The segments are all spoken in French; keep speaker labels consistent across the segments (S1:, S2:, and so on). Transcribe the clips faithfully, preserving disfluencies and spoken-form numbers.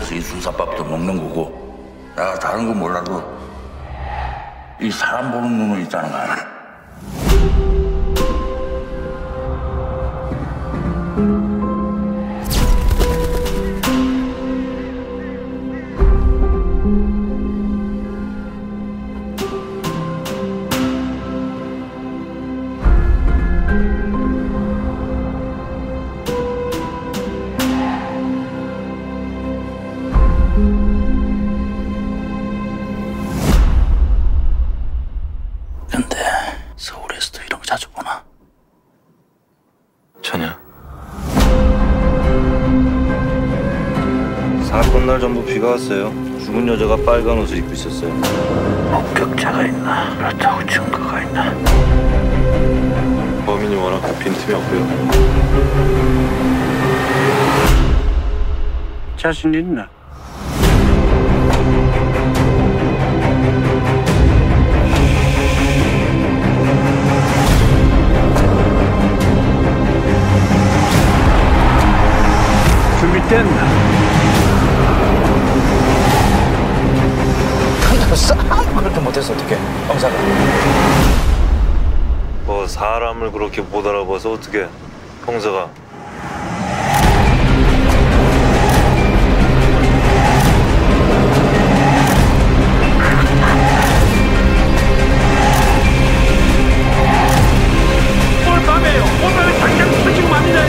S1: 그래서 이 수사밥도 먹는 거고 내가 다른 거 몰라도 이 사람 보는 눈은 있다는 거 알아? 근데 서울에서도 이런 거 자주 보나?
S2: 전혀. 사건 날 전부 비가 왔어요. 죽은 여자가 빨간 옷을 입고 있었어요.
S1: 목격자가 있나? 그렇다고 증거가 있나?
S2: 범인이 워낙 빈틈이 없고요.
S3: 자신 있나? 준비됐나?
S1: 아무것도 못해서 어떡해 형사가
S2: 뭐 사람을 그렇게 못 알아봐서 어떻게 형사가.
S3: 오늘 밤에요. 오늘 당장 터지고 맙니다.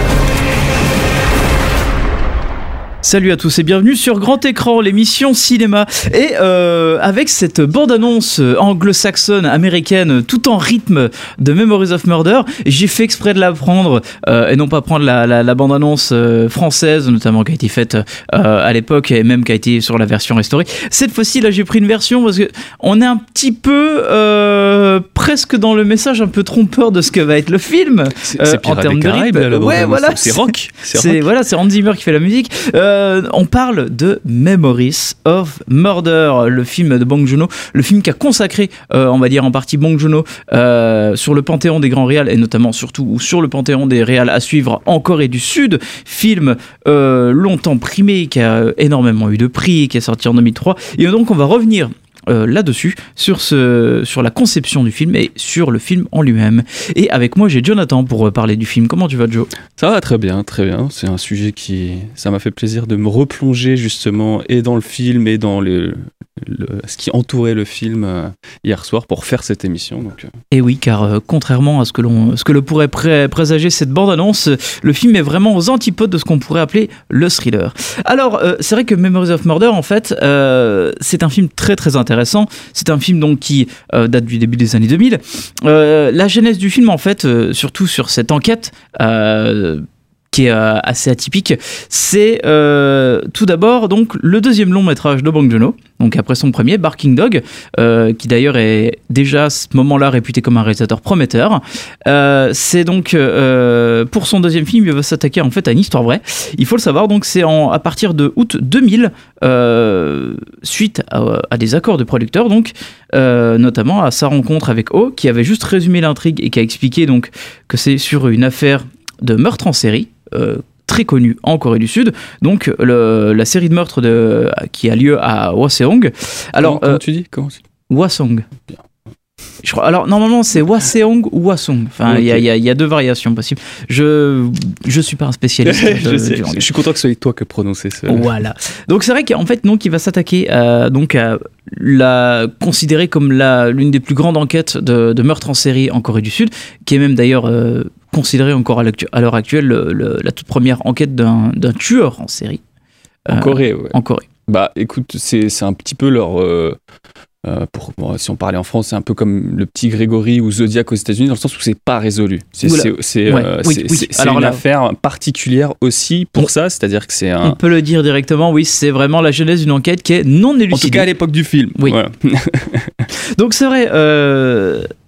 S4: Salut à tous et bienvenue sur Grand Écran, l'émission cinéma. Et euh, avec cette bande-annonce anglo-saxonne, américaine, tout en rythme de Memories of Murder, j'ai fait exprès de la prendre euh, et non pas prendre la, la, la bande-annonce euh, française, notamment qui a été faite euh, à l'époque et même qui a été sur la version restaurée. Cette fois-ci, là, j'ai pris une version parce que on est un petit peu euh, presque dans le message un peu trompeur de ce que va être le film.
S5: C'est, c'est
S4: euh, en termes de rythme.
S5: Là,
S4: ouais, voilà.
S5: C'est, c'est rock. C'est,
S4: c'est
S5: rock.
S4: Voilà, c'est Hans Zimmer qui fait la musique. Euh, on parle de Memories of Murder, le film de Bong Joon-ho, le film qui a consacré, euh, on va dire en partie Bong Joon-ho euh, sur le panthéon des grands réals et notamment surtout sur le panthéon des réals à suivre en Corée du Sud. Film euh, longtemps primé, qui a énormément eu de prix, qui est sorti en deux mille trois. Et donc on va revenir Euh, là-dessus, sur, ce, sur la conception du film et sur le film en lui-même. Et avec moi, j'ai Jonathan pour parler du film. Comment tu vas, Joe ?
S5: Ça va très bien, très bien. C'est un sujet qui... Ça m'a fait plaisir de me replonger justement et dans le film et dans le, le, ce qui entourait le film euh, hier soir pour faire cette émission. Donc, euh...
S4: Et oui, car euh, contrairement à ce que, l'on, ce que le pourrait pré- présager cette bande-annonce, le film est vraiment aux antipodes de ce qu'on pourrait appeler le thriller. Alors, euh, c'est vrai que Memories of Murder, en fait, euh, c'est un film très très intéressant. C'est un film donc qui euh, date du début des années deux mille. Euh, la genèse du film, en fait, euh, surtout sur cette enquête euh, qui est euh, assez atypique, c'est euh, tout d'abord donc le deuxième long métrage de Bong Joon-ho, donc après son premier, Barking Dog, euh, qui d'ailleurs est déjà à ce moment-là réputé comme un réalisateur prometteur. Euh, c'est donc euh, pour son deuxième film, il va s'attaquer en fait à une histoire vraie. Il faut le savoir, donc c'est en, à partir de août deux mille, euh, suite à, à des accords de producteurs, donc euh, notamment à sa rencontre avec Oh, qui avait juste résumé l'intrigue et qui a expliqué donc que c'est sur une affaire de meurtre en série. Euh, très connu en Corée du Sud, donc le, la série de meurtres de, qui a lieu à Hwaseong. Alors,
S5: comment, comment
S4: euh,
S5: tu dis comment tu...
S4: Hwaseong. Je crois, alors normalement c'est Hwaseong ou Hwasong. Enfin, il okay. y, y, y a deux variations possibles. Je je suis pas un spécialiste.
S5: je, de, sais, de je suis content que ce soit toi qui prononcer ce.
S4: Voilà. Donc c'est vrai qu'en fait donc il va s'attaquer à, donc à la considérée comme la l'une des plus grandes enquêtes de, de meurtre en série en Corée du Sud, qui est même d'ailleurs euh, considérée encore à, à l'heure actuelle le, le, la toute première enquête d'un, d'un tueur en série.
S5: En euh, Corée, ouais.
S4: En Corée.
S5: Bah écoute, c'est c'est un petit peu leur euh... Euh, pour, bon, si on parlait en France, c'est un peu comme le petit Grégory ou Zodiac aux États-Unis, dans le sens où c'est pas résolu. C'est, c'est, c'est, ouais, euh, oui, c'est, oui. c'est, c'est une là, affaire particulière aussi pour on, ça, c'est-à-dire que c'est un.
S4: On peut le dire directement, oui, c'est vraiment la genèse d'une enquête qui est non élucidée.
S5: En tout cas à l'époque du film.
S4: Oui.
S5: Voilà.
S4: Donc c'est vrai. Euh,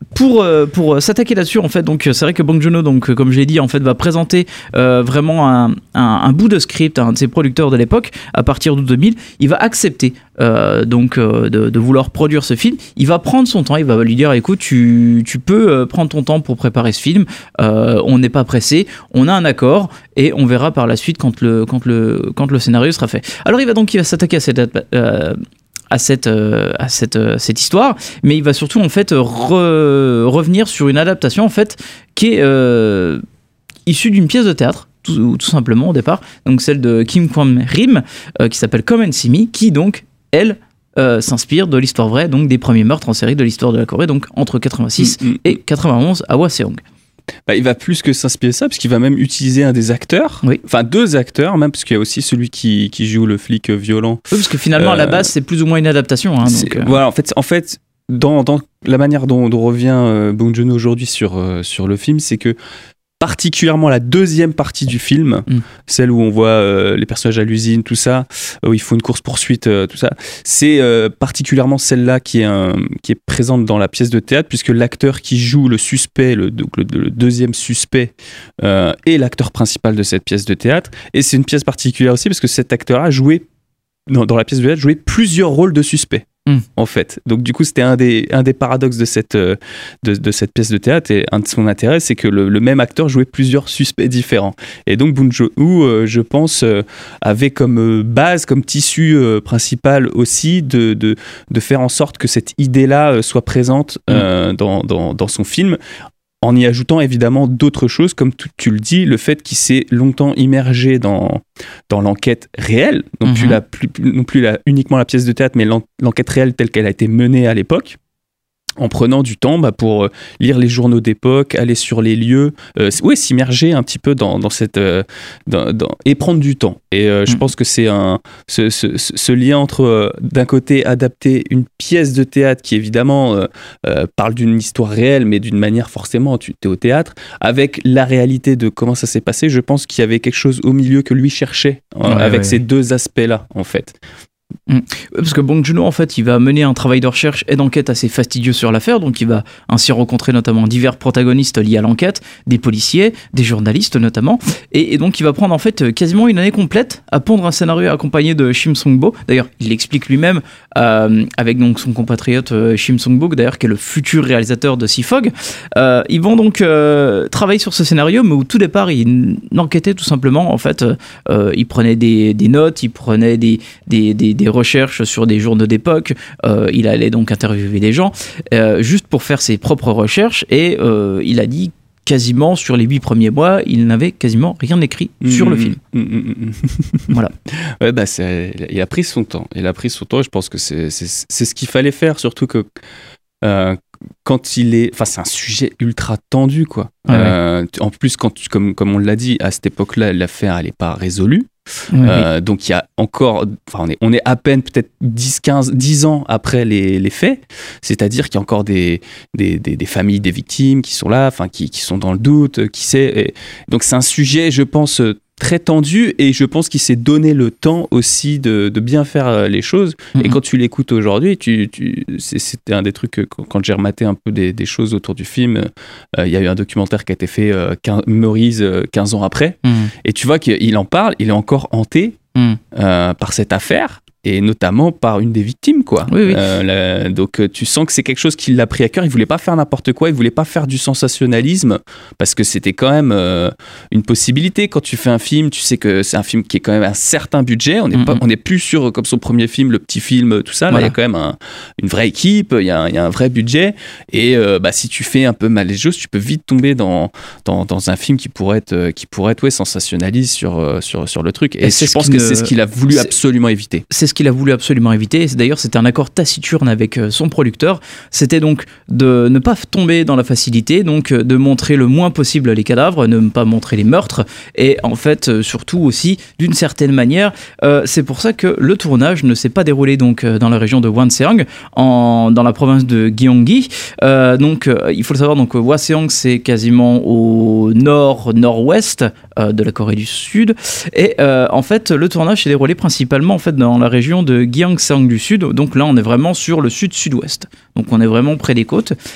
S4: pour euh, pour s'attaquer là-dessus, en fait, donc c'est vrai que Bong Joon-ho, donc comme je l'ai dit, en fait, va présenter euh, vraiment un, un, un bout de script à un de ses producteurs de l'époque à partir de deux mille. Il va accepter euh, donc euh, de, de vouloir produire ce film. Il va prendre son temps. Il va lui dire, écoute, tu tu peux euh, prendre ton temps pour préparer ce film. Euh, on n'est pas pressé. On a un accord et on verra par la suite quand le quand le quand le scénario sera fait. Alors il va donc il va s'attaquer à cette euh, à cette euh, à cette euh, cette histoire, mais il va surtout en fait re- revenir sur une adaptation en fait qui est euh, issue d'une pièce de théâtre. Tout, tout simplement au départ, donc celle de Kim Kwon-rim euh, qui s'appelle Come and See Me, qui donc elle euh, s'inspire de l'histoire vraie, donc des premiers meurtres en série de l'histoire de la Corée, donc entre quatre-vingt-six mmh, mmh. et quatre-vingt-onze à Hwaseong.
S5: Bah, il va plus que s'inspirer de ça, parce qu'il va même utiliser un des acteurs,
S4: oui.
S5: enfin deux acteurs même, parce qu'il y a aussi celui qui, qui joue le flic violent.
S4: Oui, parce que finalement euh, à la base c'est plus ou moins une adaptation. Hein, donc, euh...
S5: Voilà, en fait, en fait dans, dans la manière dont, dont revient euh, Bong Joon-ho aujourd'hui sur, euh, sur le film, c'est que particulièrement la deuxième partie du film, mm. celle où on voit euh, les personnages à l'usine, tout ça, où il faut une course-poursuite, euh, tout ça, c'est euh, particulièrement celle-là qui est, un, qui est présente dans la pièce de théâtre, puisque l'acteur qui joue le suspect, le, donc le, le deuxième suspect, euh, est l'acteur principal de cette pièce de théâtre. Et c'est une pièce particulière aussi, parce que cet acteur-là jouait, dans, dans la pièce de théâtre, jouait plusieurs rôles de suspect. Mmh. En fait, donc du coup c'était un des, un des paradoxes de cette, de, de cette pièce de théâtre, et un de son intérêt c'est que le, le même acteur jouait plusieurs suspects différents, et donc Bong Joon-ho euh, je pense euh, avait comme base, comme tissu euh, principal aussi de, de, de faire en sorte que cette idée là euh, soit présente euh, mmh. dans, dans, dans son film, en y ajoutant évidemment d'autres choses, comme tu, tu le dis, le fait qu'il s'est longtemps immergé dans, dans l'enquête réelle, non, mmh. plus la, plus, non plus la, uniquement la pièce de théâtre, mais l'en, l'enquête réelle telle qu'elle a été menée à l'époque, en prenant du temps bah, pour euh, lire les journaux d'époque, aller sur les lieux, euh, ouais, s'immerger un petit peu dans, dans cette... Euh, dans, dans, et prendre du temps. Et euh, mmh. je pense que c'est un, ce, ce, ce lien entre, euh, d'un côté, adapter une pièce de théâtre qui, évidemment, euh, euh, parle d'une histoire réelle, mais d'une manière, forcément, tu es au théâtre, avec la réalité de comment ça s'est passé. Je pense qu'il y avait quelque chose au milieu que lui cherchait, hein, ouais, avec ouais. ces deux aspects-là, en fait.
S4: Mmh. Parce que Bong Joon-ho en fait il va mener un travail de recherche et d'enquête assez fastidieux sur l'affaire, donc il va ainsi rencontrer notamment divers protagonistes liés à l'enquête, des policiers, des journalistes notamment, et, et donc il va prendre en fait quasiment une année complète à pondre un scénario accompagné de Shim Sung-bo. D'ailleurs il l'explique lui-même euh, avec donc son compatriote euh, Shim Sung-bo d'ailleurs qui est le futur réalisateur de Sea Fog. Euh, ils vont donc euh, travailler sur ce scénario, mais au tout départ ils enquêtaient tout simplement en fait, euh, ils prenaient des, des notes, ils prenaient des, des, des des recherches sur des journaux d'époque, euh, il allait donc interviewer des gens euh, juste pour faire ses propres recherches, et euh, il a dit quasiment sur les huit premiers mois il n'avait quasiment rien écrit mmh, sur le film. Mmh, mmh. Voilà.
S5: Ouais, bah c'est, il a pris son temps, il a pris son temps et je pense que c'est, c'est, c'est ce qu'il fallait faire, surtout que euh, quand il est, enfin c'est un sujet ultra tendu quoi. Ah euh, ouais. En plus quand tu, comme, comme on l'a dit, à cette époque-là l'affaire elle n'est pas résolue. Oui, euh, oui. Donc il y a encore, enfin on est, on est à peine peut-être dix, quinze, dix ans après les, les faits, c'est-à-dire qu'il y a encore des, des, des, des familles des victimes qui sont là, enfin qui, qui sont dans le doute, qui sait. Et donc c'est un sujet, je pense, très tendu, et je pense qu'il s'est donné le temps aussi de, de bien faire les choses. Mm-hmm. Et quand tu l'écoutes aujourd'hui, tu, tu, c'est, c'était un des trucs que quand j'ai rematé un peu des, des choses autour du film, il euh, y a eu un documentaire qui a été fait euh, quinze, Maurice euh, quinze ans après, mm-hmm. et tu vois qu'il en parle, il est encore hanté mm. euh, par cette affaire, et notamment par une des victimes quoi.
S4: Oui, oui.
S5: Euh, la, donc tu sens que c'est quelque chose qui l'a pris à cœur, il voulait pas faire n'importe quoi, il voulait pas faire du sensationnalisme, parce que c'était quand même euh, une possibilité. Quand tu fais un film, tu sais que c'est un film qui est quand même un certain budget, on n'est mm-hmm. pas, on n'est plus sur comme son premier film, le petit film, tout ça, là il voilà. y a quand même un, une vraie équipe, il y, y a un vrai budget, et euh, bah, si tu fais un peu mal les choses, tu peux vite tomber dans, dans, dans un film qui pourrait être, qui pourrait être ouais, sensationnaliste sur, sur, sur le truc, et, et je pense que ne... c'est ce qu'il a voulu c'est... absolument éviter.
S4: C'est ce qu'il a voulu absolument éviter. D'ailleurs, c'était un accord taciturne avec son producteur. C'était donc de ne pas tomber dans la facilité, donc de montrer le moins possible les cadavres, ne pas montrer les meurtres, et en fait, surtout aussi, d'une certaine manière, euh, c'est pour ça que le tournage ne s'est pas déroulé donc dans la région de Hwaseong, en dans la province de Gyeonggi. Euh, donc, euh, il faut le savoir, donc Hwaseong, c'est quasiment au nord-nord-ouest euh, de la Corée du Sud, et euh, en fait, le tournage s'est déroulé principalement en fait dans la région région de Gyeongsang du Sud, donc là on est vraiment sur le sud-sud-ouest, donc on est vraiment près des côtes.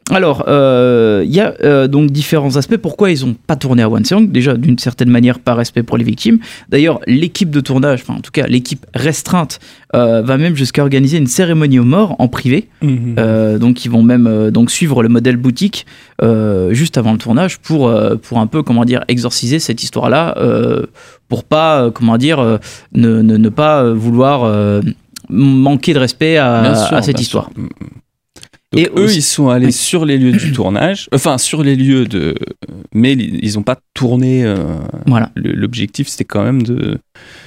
S4: Alors, il euh, y a euh, donc différents aspects. Pourquoi ils n'ont pas tourné à Wonseong ? Déjà, d'une certaine manière, par respect pour les victimes. D'ailleurs, l'équipe de tournage, enfin en tout cas l'équipe restreinte, euh, va même jusqu'à organiser une cérémonie aux morts en privé. Mmh. Euh, donc, ils vont même euh, donc suivre le modèle boutique euh, juste avant le tournage pour euh, pour un peu comment dire exorciser cette histoire-là, euh, pour pas euh, comment dire euh, ne, ne ne pas vouloir euh, manquer de respect à, sûr, à cette histoire. Sûr.
S5: Donc et eux, aussi, ils sont allés oui. sur les lieux du tournage, enfin sur les lieux de, mais ils n'ont pas tourné. Euh,
S4: voilà.
S5: L'objectif, c'était quand même de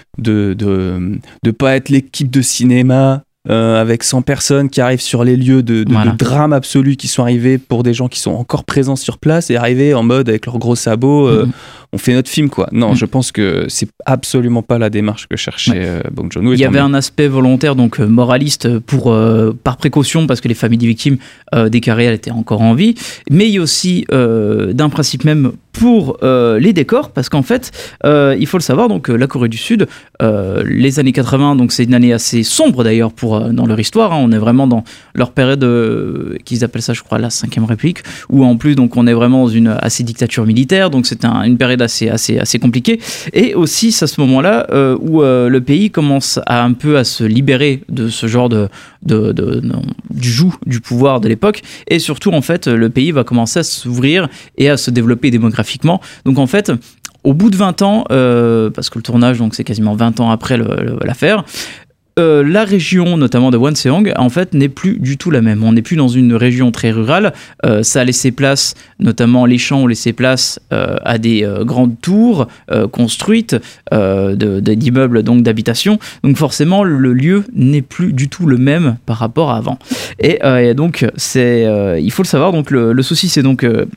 S5: de de de pas être l'équipe de cinéma euh, avec cent personnes qui arrivent sur les lieux de, de, voilà. de drame absolu, qui sont arrivés pour des gens qui sont encore présents sur place et arrivés en mode avec leurs gros sabots. Euh, mmh. On fait notre film, quoi. Non, mmh. je pense que c'est absolument pas la démarche que cherchait ouais. euh, Bong Joon-ho.
S4: Il y avait un aspect volontaire, donc euh, moraliste, pour, euh, par précaution, parce que les familles des victimes euh, des K-réels étaient encore en vie, mais il y a aussi euh, d'un principe même pour euh, les décors, parce qu'en fait, euh, il faut le savoir, donc euh, la Corée du Sud, euh, les années quatre-vingts, donc c'est une année assez sombre d'ailleurs pour euh, dans leur histoire. Hein, on est vraiment dans leur période, euh, qu'ils appellent ça, je crois, la cinquième République, où en plus, donc on est vraiment dans une assez dictature militaire, donc c'est un, une période assez assez assez compliqué, et aussi c'est à ce moment-là euh, où euh, le pays commence à un peu à se libérer de ce genre de, de, de, de du joug du pouvoir de l'époque, et surtout en fait le pays va commencer à s'ouvrir et à se développer démographiquement. Donc en fait au bout de vingt ans, euh, parce que le tournage donc c'est quasiment vingt ans après le, le, l'affaire, Euh, la région, notamment de Wonseong, en fait, n'est plus du tout la même. On n'est plus dans une région très rurale. Euh, ça a laissé place, notamment les champs ont laissé place euh, à des euh, grandes tours euh, construites, euh, de, de, d'immeubles donc d'habitation. Donc forcément, le lieu n'est plus du tout le même par rapport à avant. Et, euh, et donc, c'est, euh, il faut le savoir. Donc le, le souci, c'est donc euh,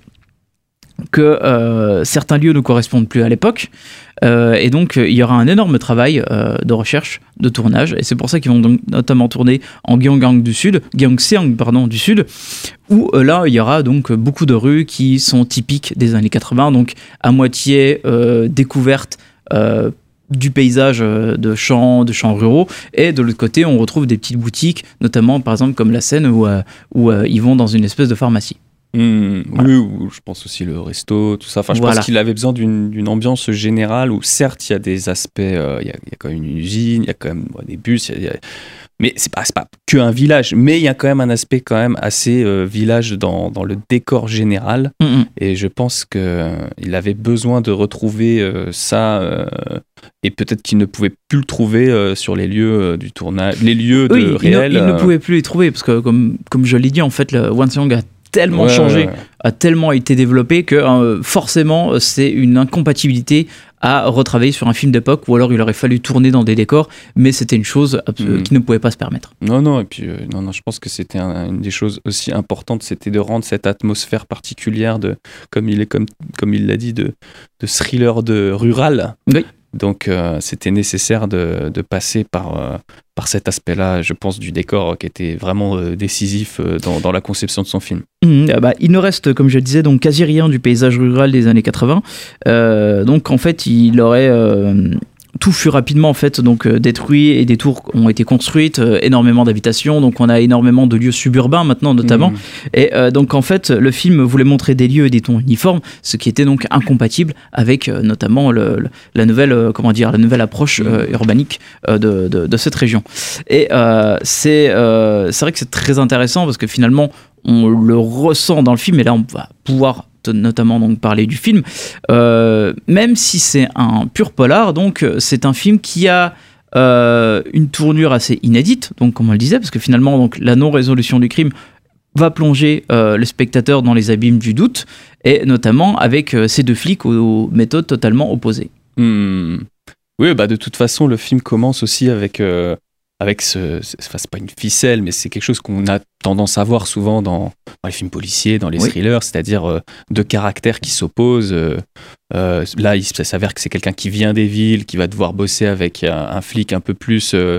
S4: que euh, certains lieux ne correspondent plus à l'époque. Euh, et donc, euh, il y aura un énorme travail euh, de recherche, de tournage, et c'est pour ça qu'ils vont donc notamment tourner en Gyeonggang du Sud, Gyeongseong, pardon, du Sud, où euh, là, il y aura donc beaucoup de rues qui sont typiques des années quatre-vingts, donc à moitié euh, découvertes euh, du paysage de champs, de champs ruraux, et de l'autre côté, on retrouve des petites boutiques, notamment, par exemple, comme la scène où, euh, où euh, ils vont dans une espèce de pharmacie.
S5: Mmh, voilà. Oui, je pense aussi le resto, tout ça. Enfin, je voilà. pense qu'il avait besoin d'une, d'une ambiance générale où, certes, il y a des aspects, euh, il, y a, il y a quand même une usine, il y a quand même ouais, des bus, il y a, il y a... mais c'est pas, c'est pas que un village, mais il y a quand même un aspect quand même assez euh, village dans, dans le décor général. Mmh. Et je pense qu'il euh, avait besoin de retrouver euh, ça, euh, et peut-être qu'il ne pouvait plus le trouver euh, sur les lieux euh, du tournage, les lieux
S4: oui,
S5: de
S4: il
S5: réel.
S4: Ne, il
S5: euh...
S4: ne pouvait plus les trouver, parce que comme, comme je l'ai dit, en fait, le Wonseong a tellement ouais, changé, ouais, ouais. a tellement été développé que euh, forcément c'est une incompatibilité à retravailler sur un film d'époque, ou alors il aurait fallu tourner dans des décors, mais c'était une chose mmh. qui ne pouvait pas se permettre.
S5: Non, non, et puis euh, non, non, je pense que c'était un, une des choses aussi importantes, c'était de rendre cette atmosphère particulière de, comme il est, comme, comme il l'a dit, de, de thriller de rural.
S4: Oui.
S5: Donc euh, c'était nécessaire de, de passer par, euh, par cet aspect-là, je pense, du décor qui était vraiment euh, décisif euh, dans, dans la conception de son film.
S4: Mmh, bah, il ne reste, comme je le disais, donc quasi rien du paysage rural des années quatre-vingts. Euh, donc en fait, il aurait... Euh, tout fut rapidement en fait donc euh, détruit, et des tours ont été construites, euh, énormément d'habitations, donc on a énormément de lieux suburbains maintenant notamment. Mmh. Et euh, donc en fait le film voulait montrer des lieux et des tons uniformes, ce qui était donc incompatible avec euh, notamment le, le, la nouvelle euh, comment dire la nouvelle approche euh, urbanique euh, de, de, de cette région. Et euh, c'est euh, c'est vrai que c'est très intéressant parce que finalement on le ressent dans le film, et là on va pouvoir notamment donc parler du film, euh, même si c'est un pur polar, donc c'est un film qui a euh, une tournure assez inédite, donc comme on le disait, parce que finalement donc la non-résolution du crime va plonger euh, le spectateur dans les abîmes du doute, et notamment avec euh, ces deux flics aux, aux méthodes totalement opposées.
S5: Mmh. Oui, bah de toute façon le film commence aussi avec euh... avec ce, c'est, enfin, c'est pas une ficelle, mais c'est quelque chose qu'on a tendance à voir souvent dans, dans les films policiers, dans les oui. thrillers, c'est-à-dire euh, deux caractères qui s'opposent. Euh, euh, là, il s'avère que c'est quelqu'un qui vient des villes, qui va devoir bosser avec un, un flic un peu plus euh,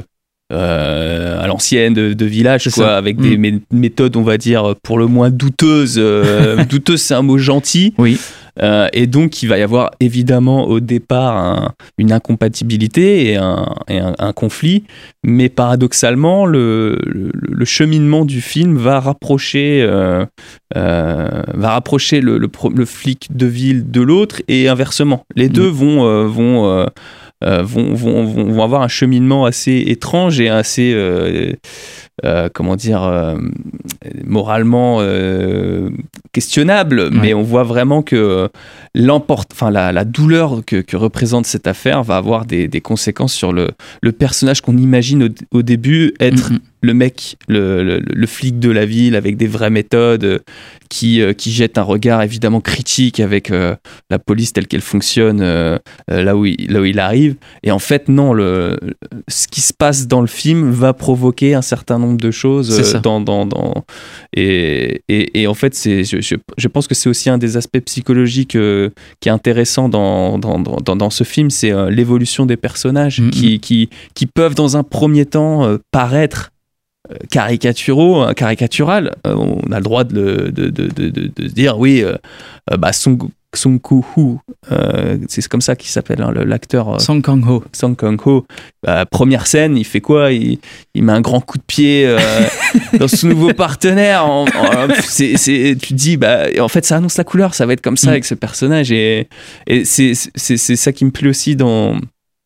S5: euh, à l'ancienne de, de village, quoi, avec mmh. des mé- méthodes, on va dire, pour le moins douteuses. Euh, douteuse, c'est un mot gentil.
S4: Oui.
S5: Euh, et donc, il va y avoir évidemment au départ un, une incompatibilité et, un, et un, un conflit. Mais paradoxalement, le, le, le cheminement du film va rapprocher, euh, euh, va rapprocher le, le, le flic de ville de l'autre et inversement. Les deux mmh. vont, euh, vont, euh, euh, vont, vont, vont, vont avoir un cheminement assez étrange et assez... Euh, Euh, comment dire, euh, moralement euh, questionnable, ouais. mais on voit vraiment que l'emporte, enfin la, la douleur que, que représente cette affaire va avoir des, des conséquences sur le, le personnage qu'on imagine au, au début être mm-hmm. le mec, le, le, le flic de la ville avec des vraies méthodes, qui, euh, qui jette un regard évidemment critique avec euh, la police telle qu'elle fonctionne euh, là, où il, là où il arrive. Et en fait, non, le, ce qui se passe dans le film va provoquer un certain nombre de choses. Euh, dans, dans, dans, et, et, et en fait, c'est, je, je, je pense que c'est aussi un des aspects psychologiques euh, qui est intéressant dans, dans, dans, dans ce film, c'est euh, l'évolution des personnages mm-hmm. qui, qui, qui peuvent dans un premier temps euh, paraître caricaturaux, caricatural, euh, on a le droit de, le, de, de, de, de, de se dire oui, euh, bah Song, Song Kang-ho, euh, c'est comme ça qu'il s'appelle hein, l'acteur. Euh,
S4: Song Kang-ho.
S5: Song Kang-ho. Bah, première scène, il fait quoi il, il met un grand coup de pied euh, dans son nouveau partenaire. En, en, c'est, c'est, tu te dis, bah, en fait, ça annonce la couleur, ça va être comme ça mm. avec ce personnage. Et, et c'est, c'est, c'est ça qui me plaît aussi dans,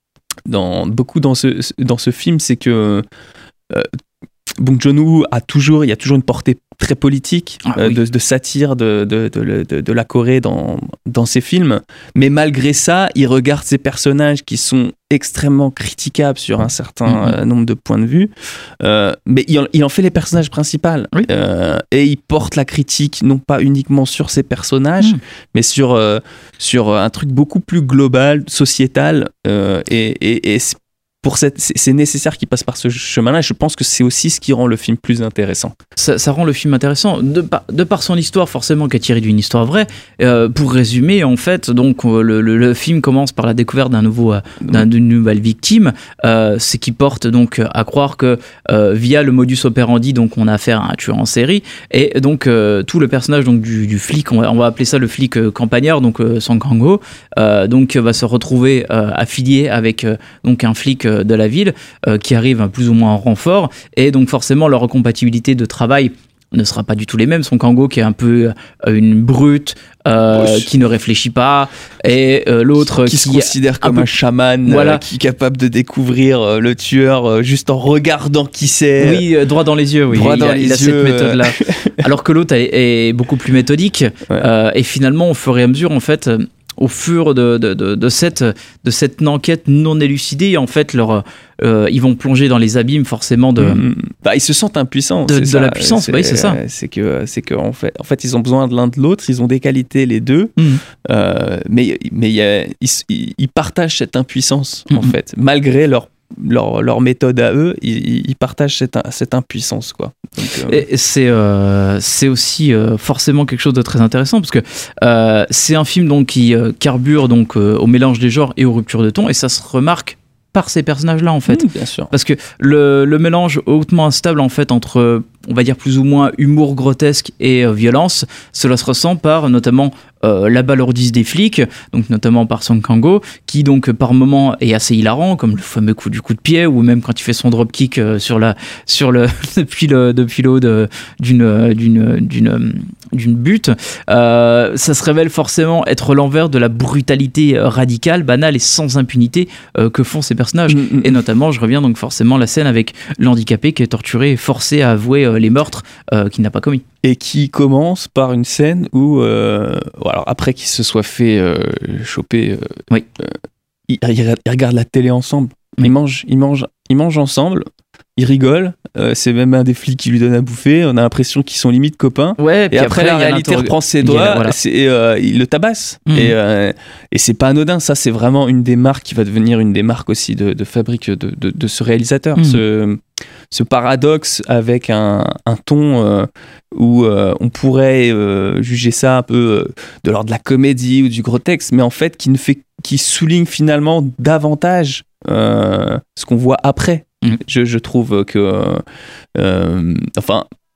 S5: dans, beaucoup dans ce, dans ce film, c'est que euh, Bong Joon-ho a toujours, il y a toujours une portée très politique, ah, euh, oui. de, de satire de, de, de, de, de la Corée dans, dans ses films. Mais malgré ça, il regarde ces personnages qui sont extrêmement critiquables sur un certain mm-hmm. euh, nombre de points de vue. Euh, mais il en, il en fait les personnages principaux. Oui. Euh, et il porte la critique, non pas uniquement sur ces personnages, mm. mais sur, euh, sur un truc beaucoup plus global, sociétal. Euh, et, et, et pour cette, c'est, c'est nécessaire qu'il passe par ce chemin-là. Et je pense que c'est aussi ce qui rend le film plus intéressant.
S4: Ça, ça rend le film intéressant de par, de par son histoire, forcément, qui est tirée d'une histoire vraie. Euh, pour résumer, en fait, donc le, le, le film commence par la découverte d'un nouveau, d'un, d'une nouvelle victime, euh, ce qui porte donc à croire que euh, via le modus operandi, donc on a affaire à un tueur en série, et donc euh, tout le personnage donc du, du flic, on va, on va appeler ça le flic euh, campagnard, donc euh, Song Kang-ho, euh, donc va se retrouver euh, affilié avec euh, donc un flic de la ville euh, qui arrive plus ou moins en renfort, et donc forcément leur compatibilité de travail ne sera pas du tout les mêmes. Son Kang-ho qui est un peu euh, une brute euh, oui. qui ne réfléchit pas, et euh, l'autre
S5: qui, qui se considère comme un, peu... un chaman,
S4: voilà.
S5: euh, qui est capable de découvrir euh, le tueur euh, juste en regardant qui c'est.
S4: Oui, euh, droit dans les yeux. Oui.
S5: Droit
S4: il
S5: dans
S4: a,
S5: les
S4: il
S5: yeux.
S4: a cette méthode-là. Alors que l'autre est, est beaucoup plus méthodique. Ouais. Euh, et finalement, au fur et à mesure, en fait. Au fur de, de, de, de, cette, de cette enquête non élucidée, en fait, leur, euh, ils vont plonger dans les abîmes forcément de...
S5: Mmh. Bah, ils se sentent impuissants.
S4: De,
S5: c'est
S4: de
S5: ça.
S4: la puissance,
S5: c'est,
S4: bah oui, c'est ça.
S5: C'est que, c'est que en, fait, en fait, ils ont besoin de l'un de l'autre, ils ont des qualités les deux, mmh. euh, mais, mais y a, ils, ils partagent cette impuissance, mmh. en fait, malgré leur Leur, leur méthode à eux, ils, ils partagent cette, cette impuissance, quoi. Donc, euh...
S4: Et c'est, euh, c'est aussi euh, forcément quelque chose de très intéressant, parce que euh, c'est un film donc, qui euh, carbure donc, euh, au mélange des genres et aux ruptures de ton, et ça se remarque par ces personnages-là, en fait.
S5: Mmh, bien sûr.
S4: Parce que le, le mélange hautement instable, en fait, entre, on va dire, plus ou moins humour grotesque et euh, violence, cela se ressent par, notamment, euh, la balordise des flics, donc notamment par Song Kang-ho, qui, donc, par moments est assez hilarant, comme le fameux coup du coup de pied, ou même quand il fait son dropkick euh, sur la, sur le, depuis le, depuis le haut de, d'une, d'une, d'une, d'une butte. Euh, ça se révèle forcément être l'envers de la brutalité radicale, banale et sans impunité euh, que font ces personnages. Mmh. Et notamment, je reviens donc forcément la scène avec l'handicapé qui est torturé et forcé à avouer euh, les meurtres euh, qu'il n'a pas commis.
S5: Et qui commence par une scène où, euh, alors après qu'il se soit fait euh, choper, euh,
S4: oui.
S5: euh, ils, ils regardent la télé ensemble, oui. ils, mangent, ils, mangent, ils mangent ensemble, ils rigolent, euh, c'est même un des flics qui lui donne à bouffer, on a l'impression qu'ils sont limite copains,
S4: ouais,
S5: et après, après la réalité reprend ses doigts, voilà. c'est, euh, il le tabasse, mmh. et, euh, et c'est pas anodin, ça c'est vraiment une des marques qui va devenir une des marques aussi de, de fabrique de, de, de ce réalisateur, mmh. ce... ce paradoxe avec un, un ton euh, où euh, on pourrait euh, juger ça un peu euh, de l'ordre de la comédie ou du grotesque, mais en fait qui, ne fait, qui souligne finalement davantage euh, ce qu'on voit après. Mmh. Je, je trouve que euh, enfin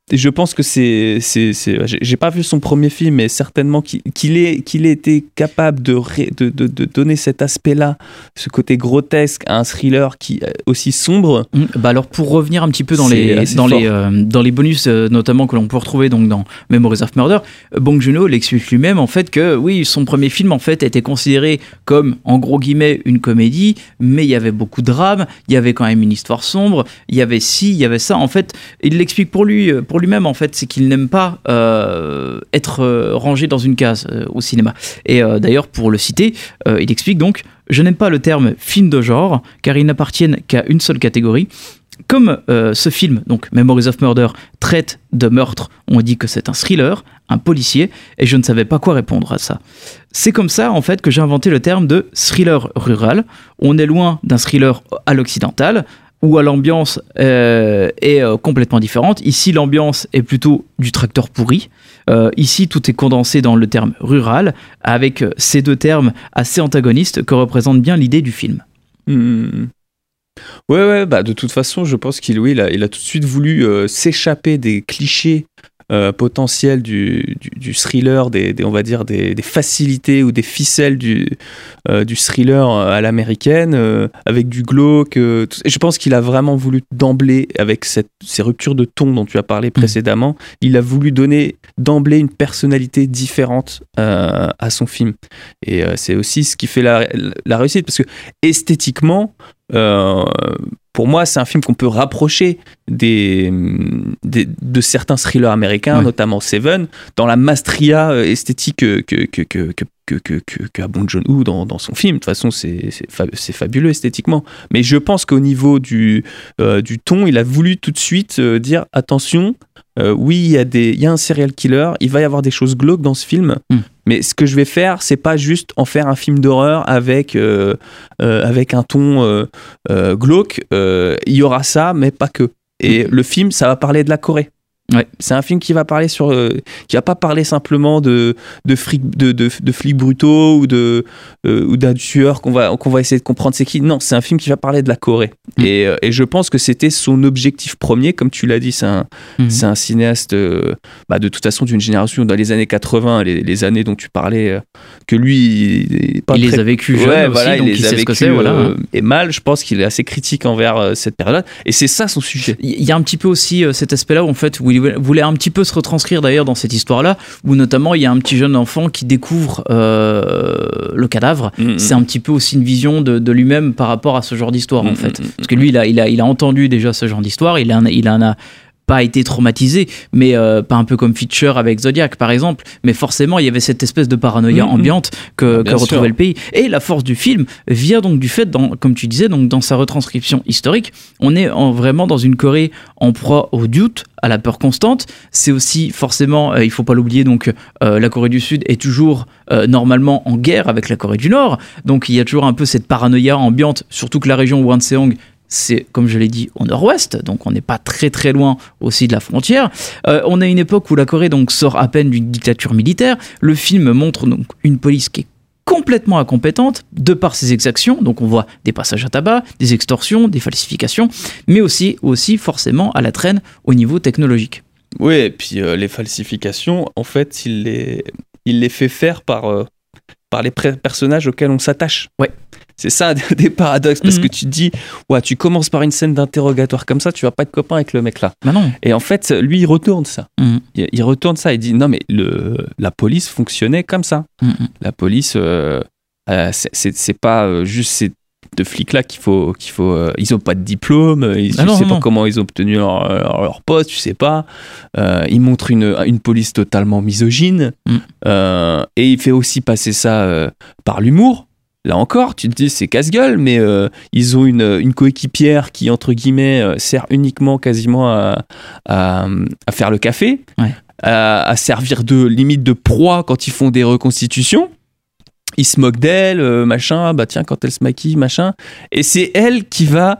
S5: Et je pense que c'est, c'est, c'est j'ai pas vu son premier film, mais certainement qu'il, qu'il ait, qu'il ait été capable de, ré, de, de, de donner cet aspect-là, ce côté grotesque à un thriller qui est aussi sombre.
S4: Mmh, bah alors pour revenir un petit peu dans les dans les euh, dans les bonus euh, notamment que l'on peut retrouver donc dans Memories of Murder, Bong Joon-ho l'explique lui-même en fait que oui, son premier film en fait était considéré comme en gros guillemets une comédie, mais il y avait beaucoup de drame, il y avait quand même une histoire sombre, il y avait ci, il y avait ça. En fait, il l'explique pour lui. Pour lui-même en fait, c'est qu'il n'aime pas euh, être euh, rangé dans une case euh, au cinéma. Et euh, d'ailleurs, pour le citer, euh, il explique donc « Je n'aime pas le terme film de genre, car ils n'appartiennent qu'à une seule catégorie. Comme euh, ce film, donc Memories of Murder, traite de meurtre, on dit que c'est un thriller, un policier, et je ne savais pas quoi répondre à ça. C'est comme ça, en fait, que j'ai inventé le terme de thriller rural. On est loin d'un thriller à l'occidental, où à l'ambiance euh, est euh, complètement différente. Ici, l'ambiance est plutôt du tracteur pourri. Euh, ici, tout est condensé dans le terme rural, avec euh, ces deux termes assez antagonistes que représentent bien l'idée du film.
S5: Mmh. Ouais, ouais, bah de toute façon, je pense qu'il oui, il a, il a tout de suite voulu euh, s'échapper des clichés euh, potentiels du, du, du thriller, des, des, on va dire des, des facilités ou des ficelles du, euh, du thriller à l'américaine, euh, avec du glauque. Euh, tout, et je pense qu'il a vraiment voulu d'emblée, avec cette, ces ruptures de ton dont tu as parlé précédemment, mmh. il a voulu donner d'emblée une personnalité différente euh, à son film. Et euh, c'est aussi ce qui fait la, la réussite, parce que esthétiquement, Euh, pour moi, c'est un film qu'on peut rapprocher des, des, de certains thrillers américains, ouais. notamment Seven, dans la maestria esthétique que, que, que, que, que, que, que, que a Bong Joon-ho dans, dans son film. De toute façon, c'est, c'est, fa- c'est fabuleux esthétiquement. Mais je pense qu'au niveau du, euh, du ton, il a voulu tout de suite euh, dire attention, euh, oui, il y a des, il y a un serial killer, il va y avoir des choses glauques dans ce film. Mm. Mais ce que je vais faire, c'est pas juste en faire un film d'horreur avec, euh, euh, avec un ton euh, euh, glauque. Euh, il y aura ça, mais pas que. Et le film, ça va parler de la Corée. Ouais. C'est un film qui va parler sur, euh, qui va pas parler simplement de de, fric, de, de, de flics brutaux ou de euh, ou d'un tueur qu'on va qu'on va essayer de comprendre c'est qui. Non, c'est un film qui va parler de la Corée. Mmh. Et euh, et je pense que c'était son objectif premier, comme tu l'as dit, c'est un mmh. c'est un cinéaste euh, bah, de toute façon d'une génération dans les années quatre-vingts, les, les années dont tu parlais, euh, que lui il,
S4: pas il très... les a vécues jeunes
S5: ouais,
S4: aussi,
S5: voilà,
S4: donc
S5: il, il
S4: sait
S5: a vécu,
S4: ce que c'est, voilà.
S5: Euh, et mal. Je pense qu'il est assez critique envers euh, cette période. Et c'est ça son sujet.
S4: Il y a un petit peu aussi euh, cet aspect-là où en fait où il voulait un petit peu se retranscrire d'ailleurs dans cette histoire-là, où notamment il y a un petit jeune enfant qui découvre euh, le cadavre. Mmh, c'est un petit peu aussi une vision de, de lui-même par rapport à ce genre d'histoire, mmh, en fait. Parce que lui, il a, il a, il a entendu déjà ce genre d'histoire, il en, il en a pas été traumatisé, mais euh, pas un peu comme Fincher avec Zodiac par exemple, mais forcément il y avait cette espèce de paranoïa mmh, ambiante que, que retrouvait le pays. Et la force du film vient donc du fait, dans, comme tu disais, donc dans sa retranscription historique, on est en, vraiment dans une Corée en proie au doute, à la peur constante. C'est aussi forcément, euh, il faut pas l'oublier, donc euh, la Corée du Sud est toujours euh, normalement en guerre avec la Corée du Nord, donc il y a toujours un peu cette paranoïa ambiante, surtout que la région Wonseong, c'est, comme je l'ai dit, au nord-ouest, donc on n'est pas très très loin aussi de la frontière. Euh, on a une époque où la Corée donc, sort à peine d'une dictature militaire. Le film montre donc une police qui est complètement incompétente de par ses exactions, donc on voit des passages à tabac, des extorsions, des falsifications, mais aussi, aussi forcément à la traîne au niveau technologique.
S5: Oui, et puis euh, les falsifications, en fait, il les, il les fait faire par, euh, par les pré- personnages auxquels on s'attache.
S4: Ouais.
S5: C'est ça des paradoxes, parce mmh. que tu te dis, ouais, tu commences par une scène d'interrogatoire comme ça, tu vas pas être copain avec le mec là.
S4: Bah non.
S5: Et en fait, lui, il retourne ça. Mmh. Il, il retourne ça, il dit, non mais le, la police fonctionnait comme ça. Mmh. La police, euh, euh, c'est, c'est, c'est pas juste ces deux flics là qu'il faut, qu'il faut. Euh, ils ont pas de diplôme, ils, ah tu non, sais non. pas comment ils ont obtenu leur, leur, leur poste, tu sais pas. Euh, il montre une, une police totalement misogyne, mmh. euh, et il fait aussi passer ça euh, par l'humour. Là encore, tu te dis c'est casse-gueule, mais euh, ils ont une, une coéquipière qui, entre guillemets, euh, sert uniquement quasiment à, à, à faire le café, ouais. à, à servir de limite de proie quand ils font des reconstitutions. Ils se moquent d'elle, euh, machin, bah tiens, quand elle se maquille, machin. Et c'est elle qui va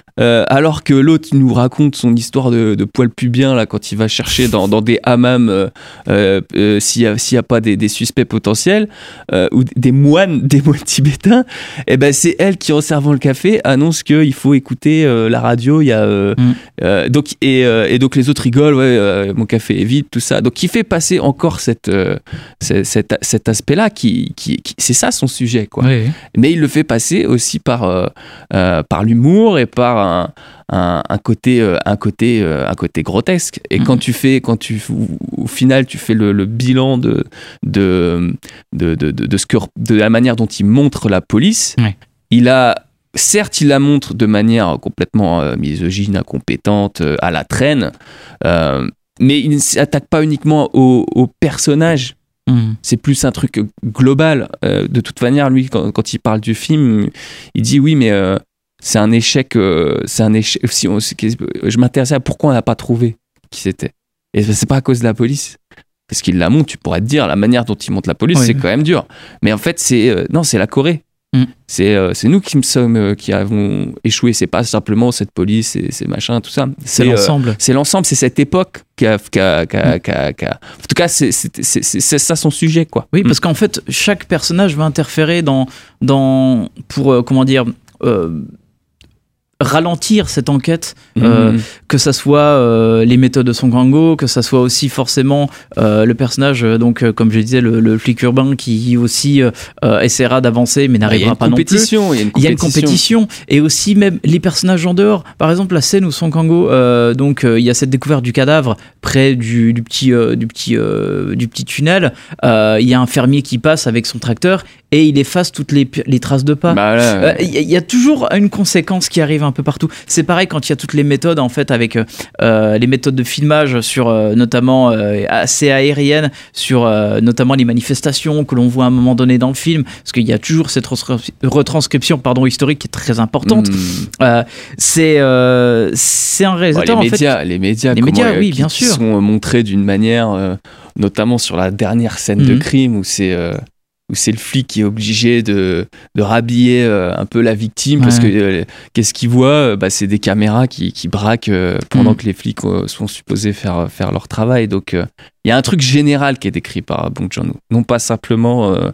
S5: Euh, alors que l'autre nous raconte son histoire de, de poil pubien là, quand il va chercher dans, dans des hammams euh, euh, s'il n'y a, s'il y a pas des, des suspects potentiels euh, ou des moines, des moines tibétains, et ben c'est elle qui, en servant le café, annonce qu'il faut écouter euh, la radio. Il y a euh, mm. euh, donc et, euh, et donc les autres rigolent, ouais, euh, mon café est vide, tout ça. Donc il fait passer encore cette, euh, cette, cet, cet aspect-là qui, qui, qui c'est ça son sujet, quoi. Oui. Mais il le fait passer aussi par euh, euh, par l'humour et par un, un, un côté un côté un côté grotesque. Et mmh. quand tu fais quand tu au final tu fais le, le bilan de de de, de de de ce que de la manière dont il montre la police, oui. il a certes il la montre de manière complètement euh, misogyne, incompétente, euh, à la traîne, euh, mais il ne s'attaque pas uniquement au, au personnage. Mmh. C'est plus un truc global. Euh, de toute manière, lui, quand, quand il parle du film, il dit oui, mais euh, c'est un échec. Euh, c'est un échec. Si on, je m'intéressais à pourquoi on n'a pas trouvé qui c'était. Et c'est pas à cause de la police. Parce qu'il la montre, tu pourrais te dire, la manière dont il monte la police, oui. c'est quand même dur. Mais en fait, c'est euh, non, c'est la Corée. Mmh. C'est, euh, c'est nous qui me sommes euh, qui avons échoué. C'est pas simplement cette police et ces machins, tout ça.
S4: C'est, c'est l'ensemble.
S5: Euh, c'est l'ensemble. C'est cette époque qui a, qui a, qui a, mmh. qui a, qui a... En tout cas, c'est, c'est, c'est, c'est, c'est ça son sujet, quoi.
S4: Oui, mmh. parce qu'en fait, chaque personnage va interférer dans, dans pour euh, comment dire. Euh, ralentir cette enquête, mmh. euh, que ça soit euh, les méthodes de Song Kang-ho, que ça soit aussi forcément euh, le personnage, donc euh, comme je disais, le, le flic urbain qui aussi euh, essaiera d'avancer mais n'arrivera pas non plus.
S5: Il y a une compétition.
S4: Il y a une compétition et aussi même les personnages en dehors. Par exemple, la scène où Song Kang-ho, euh, donc euh, il y a cette découverte du cadavre près du, du petit euh, du petit euh, du petit tunnel. Euh, il y a un fermier qui passe avec son tracteur et il efface toutes les les traces de pas.
S5: Bah là, ouais.
S4: euh, il y, y a toujours une conséquence qui arrive un peu partout. C'est pareil quand il y a toutes les méthodes en fait avec euh, les méthodes de filmage sur euh, notamment euh, assez aériennes sur euh, notamment les manifestations que l'on voit à un moment donné dans le film, parce qu'il y a toujours cette retranscription pardon historique qui est très importante. Mmh. Euh, c'est euh, c'est un réalisateur
S5: oh, les
S4: en
S5: médias,
S4: fait.
S5: Les médias,
S4: les médias, oui, bien
S5: qui
S4: sûr,
S5: sont montrés d'une manière, euh, notamment sur la dernière scène mmh. de crime où c'est euh, où c'est le flic qui est obligé de, de rhabiller euh, un peu la victime, ouais. parce que euh, qu'est-ce qu'il voit bah, c'est des caméras qui, qui braquent euh, pendant mmh. que les flics euh, sont supposés faire, faire leur travail. Donc il euh, y a un truc général qui est décrit par Bong Joon-ho, non pas simplement euh,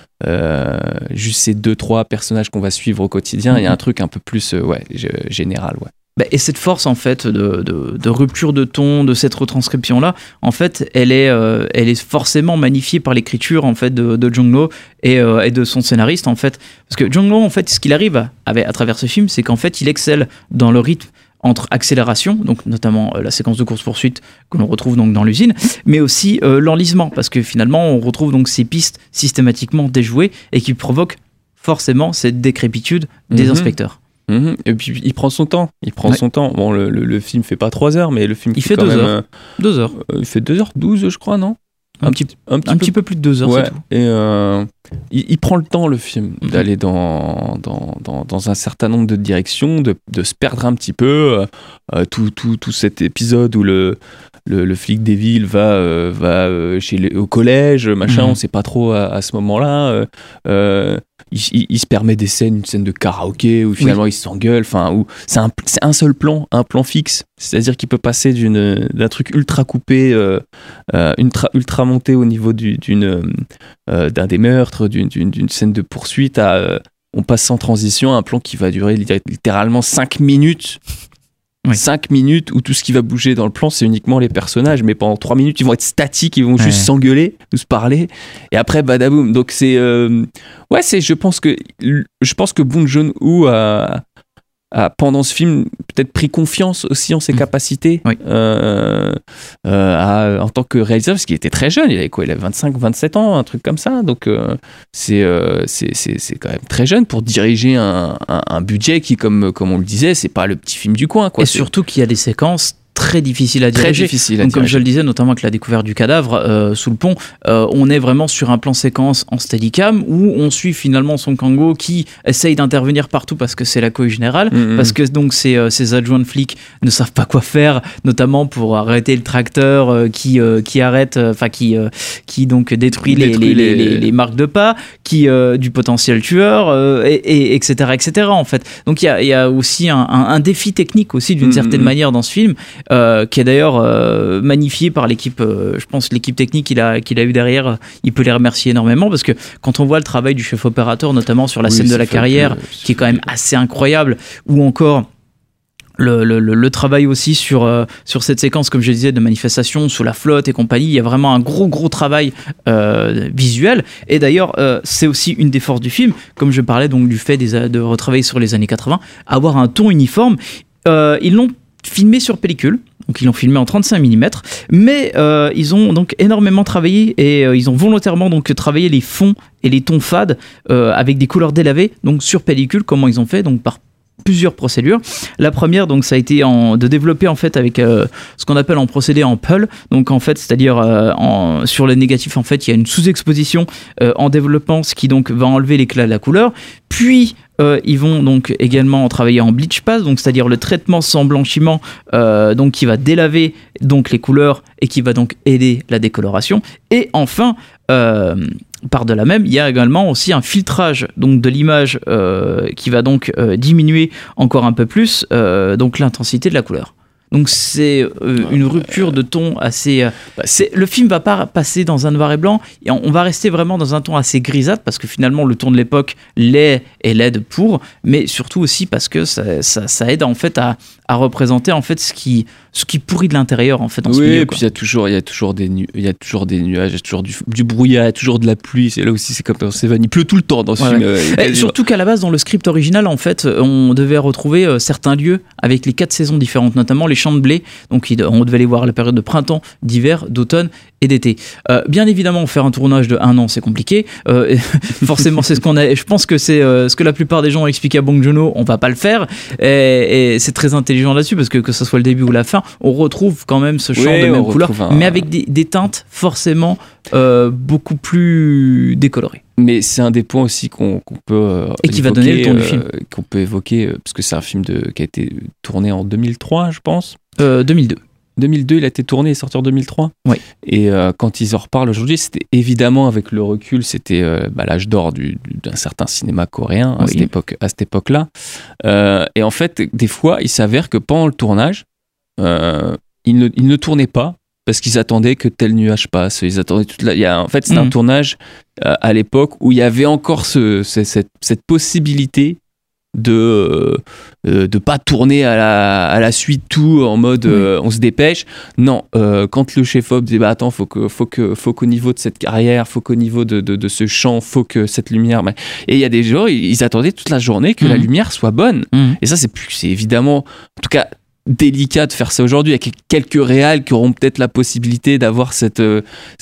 S5: euh, juste ces deux trois personnages qu'on va suivre au quotidien. Il mmh. y a un truc un peu plus euh, ouais, général, ouais.
S4: Bah, et cette force en fait de, de, de rupture de ton, de cette retranscription là, en fait, elle est, euh, elle est forcément magnifiée par l'écriture en fait de, de Jong-ho et, euh, et de son scénariste en fait, parce que Jong-ho en fait, ce qu'il arrive à, à travers ce film, c'est qu'en fait, il excelle dans le rythme entre accélération, donc notamment euh, la séquence de course-poursuite que l'on retrouve donc dans l'usine, mais aussi euh, l'enlisement, parce que finalement, on retrouve donc ces pistes systématiquement déjouées et qui provoquent forcément cette décrépitude des mmh. inspecteurs.
S5: Mmh. Et puis il prend son temps, il prend ouais. son temps. Bon, le, le, le film fait pas trois heures, mais le film
S4: il
S5: fait,
S4: fait
S5: quand
S4: deux
S5: même,
S4: heures. Deux heures.
S5: Euh, il fait deux heures douze, je crois, non
S4: un, un petit, un petit, un peu, petit peu plus de deux heures,
S5: ouais.
S4: c'est tout.
S5: Et euh, il, il prend le temps, le film, mmh. d'aller dans, dans, dans, dans un certain nombre de directions, de, de se perdre un petit peu. Euh, tout, tout, tout cet épisode où le, le, le flic des villes va, euh, va euh, chez les, au collège, machin, mmh. on sait pas trop à, à ce moment-là. Euh, euh, il, il, il se permet des scènes, une scène de karaoké où finalement oui. il s'engueule, enfin où c'est un, c'est un seul plan, un plan fixe, c'est-à-dire qu'il peut passer d'une, d'un truc ultra coupé, euh, euh, ultra, ultra monté au niveau du, d'une, euh, d'un des meurtres, d'une, d'une, d'une scène de poursuite à, euh, on passe sans transition à un plan qui va durer littéralement cinq minutes. Oui. cinq minutes où tout ce qui va bouger dans le plan, c'est uniquement les personnages, mais pendant trois minutes, ils vont être statiques, ils vont juste ouais. s'engueuler, ou se parler, et après, badaboum. Donc, c'est. Euh, ouais, c'est. Je pense que. Je pense que Bong Joon-ho a, a, pendant ce film, peut-être pris confiance aussi en ses mmh. capacités oui. euh, euh, à, en tant que réalisateur, parce qu'il était très jeune, il avait quoi, il avait vingt-cinq, vingt-sept ans, un truc comme ça, donc euh, c'est, euh, c'est, c'est, c'est quand même très jeune pour diriger un, un, un budget qui, comme, comme on le disait, c'est pas le petit film du coin, quoi.
S4: Et
S5: c'est...
S4: surtout qu'il y a des séquences très difficile à diriger.
S5: Très difficile à
S4: Donc,
S5: diriger.
S4: comme je le disais, notamment avec la découverte du cadavre euh, sous le pont, euh, on est vraiment sur un plan séquence en steadicam où on suit finalement Song Kang-ho qui essaye d'intervenir partout parce que c'est la cohue générale, mmh. parce que donc ses, euh, ses adjoints de flics ne savent pas quoi faire, notamment pour arrêter le tracteur euh, qui euh, qui arrête, enfin euh, qui euh, qui donc détruit, détruit les, les, les... Les, les marques de pas, qui euh, du potentiel tueur, euh, et, et etc etc en fait. Donc il y a il y a aussi un, un, un défi technique aussi d'une mmh. certaine manière dans ce film. Euh, qui est d'ailleurs euh, magnifié par l'équipe, euh, je pense l'équipe technique qu'il a, qu'il a eu derrière, il peut les remercier énormément parce que quand on voit le travail du chef opérateur, notamment sur la oui, scène de la carrière, que, qui est quand même assez incroyable, ou encore Le, le, le travail aussi sur, euh, sur cette séquence, comme je disais, de manifestation sous la flotte et compagnie. Il y a vraiment un gros gros travail euh, visuel, et d'ailleurs euh, c'est aussi une des forces du film, comme je parlais donc du fait des, de retravailler sur les années quatre-vingts, avoir un ton uniforme. Euh, ils l'ont filmé sur pellicule, donc ils l'ont filmé en trente-cinq millimètres, mais euh, ils ont donc énormément travaillé et euh, ils ont volontairement donc travaillé les fonds et les tons fades euh, avec des couleurs délavées, donc sur pellicule. Comment ils ont fait? Donc par plusieurs procédures. La première, donc, ça a été en, de développer en fait avec euh, ce qu'on appelle en procédé en pull. Donc en fait, c'est-à-dire euh, en, sur le négatif, en fait, il y a une sous-exposition euh, en développant, ce qui donc va enlever l'éclat de la couleur. Puis Euh, ils vont donc également travailler en bleach pass, donc c'est-à-dire le traitement sans blanchiment, euh, donc qui va délaver donc les couleurs et qui va donc aider la décoloration. Et enfin, euh, par de là même, il y a également aussi un filtrage donc de l'image euh, qui va donc euh, diminuer encore un peu plus euh, donc l'intensité de la couleur. Donc c'est euh, une rupture de ton assez... Euh, c'est, le film va pas passer dans un noir et blanc, et on, on va rester vraiment dans un ton assez grisâtre, parce que finalement le ton de l'époque l'est et l'aide pour, mais surtout aussi parce que ça, ça, ça aide en fait à, à représenter en fait ce qui, ce qui pourrit de l'intérieur en fait dans
S5: oui,
S4: ce milieu.
S5: Oui, et puis il y a toujours, il y a toujours des, nu- il y a toujours des nuages, il y a toujours du, du brouillard, il y a toujours de la pluie. C'est là aussi, c'est comme dans Seven, il pleut tout le temps dans ce
S4: ouais,
S5: film.
S4: Ouais. Euh, surtout qu'à la base, dans le script original, en fait, on devait retrouver euh, certains lieux avec les quatre saisons différentes, notamment les champs de blé. Donc on devait les voir à la période de printemps, d'hiver, d'automne et d'été. Euh, bien évidemment, faire un tournage de un an, c'est compliqué. Euh, forcément, c'est ce qu'on a. Je pense que c'est euh, ce que la plupart des gens ont expliqué à Bong Joon-ho. On va pas le faire. Et, et c'est très intelligent là-dessus, parce que que ce soit le début ou la fin, on retrouve quand même ce champ oui, de même couleur, un... mais avec des, des teintes forcément euh, beaucoup plus décolorées.
S5: Mais c'est un des points aussi qu'on, qu'on peut euh,
S4: et qui évoquer, va donner le ton euh, du film,
S5: qu'on peut évoquer, euh, parce que c'est un film de, qui a été tourné en deux mille trois, je pense.
S4: Euh, deux mille deux.
S5: deux mille deux, il a été tourné et sorti en deux mille trois.
S4: Oui.
S5: Et euh, quand ils en reparlent aujourd'hui, c'était évidemment, avec le recul, c'était euh, bah, l'âge d'or du, du, d'un certain cinéma coréen à, oui. cette, époque, à cette époque-là. Euh, et en fait, des fois, il s'avère que pendant le tournage, euh, ils, ne, ils ne tournaient pas parce qu'ils attendaient que tel nuage passe. Ils attendaient toute la... il y a, en fait, c'était mmh. un tournage euh, à l'époque où il y avait encore ce, ce, cette, cette possibilité de euh, de pas tourner à la à la suite tout en mode euh, oui. on se dépêche. Non, euh, quand le chef-op dit bah attends, faut que faut que faut qu'au niveau de cette carrière, faut qu'au niveau de de, de ce champ, faut que cette lumière. Et il y a des gens, ils attendaient toute la journée que mmh. la lumière soit bonne. Mmh. Et ça, c'est plus, c'est évidemment, en tout cas, délicat de faire ça aujourd'hui. Il y a quelques réals qui auront peut-être la possibilité d'avoir cette euh,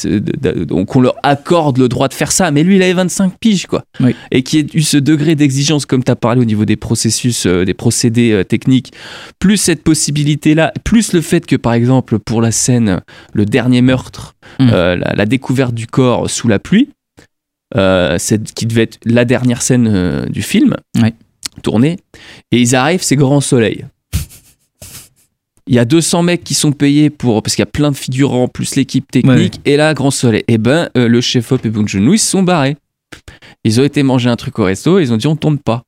S5: qu'on leur accorde le droit de faire ça, mais lui il avait vingt-cinq piges quoi, oui. et qui ait eu ce degré d'exigence comme tu as parlé au niveau des processus, euh, des procédés euh, techniques, plus cette possibilité là, plus le fait que par exemple pour la scène le dernier meurtre, mmh. euh, la, la découverte du corps sous la pluie, euh, cette, qui devait être la dernière scène euh, du film,
S4: oui.
S5: tournée, et ils arrivent, c'est grand soleil. Il y a deux cents mecs qui sont payés pour, parce qu'il y a plein de figurants plus l'équipe technique, ouais. et là grand soleil. Et ben euh, le chef-op et Bong Joon-ho ils se sont barrés. Ils ont été manger un truc au resto et ils ont dit on tourne pas.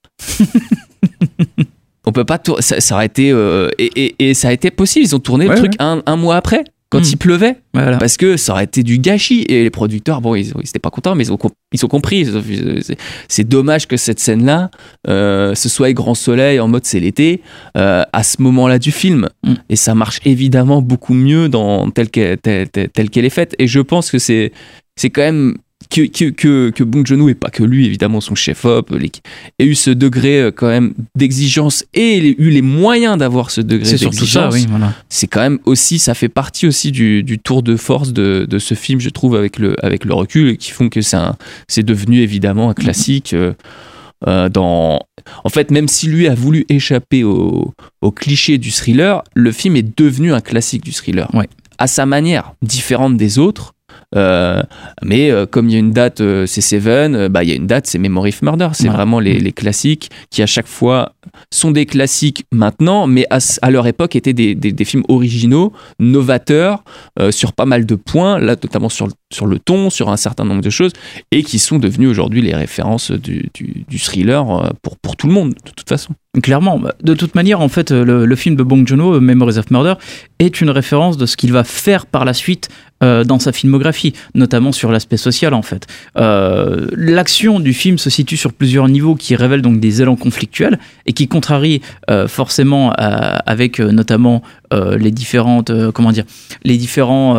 S5: On peut pas tourner. Ça, ça aurait été euh, et, et, et ça a été possible. Ils ont tourné ouais, le truc ouais. un, un mois après. Quand mmh. il pleuvait, voilà. Parce que ça aurait été du gâchis. Et les producteurs, bon, ils n'étaient pas contents, mais ils ont, ils ont compris. C'est, c'est dommage que cette scène-là, euh, ce soit avec grand soleil, en mode c'est l'été, euh, à ce moment-là du film. Mmh. Et ça marche évidemment beaucoup mieux dans, telle, qu'elle, telle, telle, telle qu'elle est faite. Et je pense que c'est, c'est quand même... Que, que, que, que Bong Joon-ho, et pas que lui, évidemment, son chef-op, ait eu ce degré quand même d'exigence et eu les moyens d'avoir ce degré
S4: c'est
S5: d'exigence.
S4: Surtout ça, oui, voilà.
S5: C'est quand même aussi, ça fait partie aussi du, du tour de force de, de ce film, je trouve, avec le, avec le recul, qui font que c'est, un, c'est devenu évidemment un classique. Euh, euh, dans... En fait, même si lui a voulu échapper au, au cliché du thriller, le film est devenu un classique du thriller.
S4: Ouais.
S5: À sa manière, différente des autres. Euh, mais euh, comme il y a une date, euh, c'est Seven, euh, bah, il y a une date, c'est Memory of Murder. C'est ouais. vraiment les, les classiques qui, à chaque fois, sont des classiques maintenant, mais à, à leur époque étaient des, des, des films originaux, novateurs, euh, sur pas mal de points, là, notamment sur, sur le ton, sur un certain nombre de choses, et qui sont devenus aujourd'hui les références du, du, du thriller euh, pour, pour tout le monde, de toute façon.
S4: Clairement, de toute manière, en fait, le, le film de Bong Joon-ho, Memories of Murder, est une référence de ce qu'il va faire par la suite euh, dans sa filmographie, notamment sur l'aspect social, en fait. Euh, l'action du film se situe sur plusieurs niveaux qui révèlent donc des élans conflictuels et qui contrarient euh, forcément euh, avec euh, notamment euh, les différentes, euh, comment dire, les différents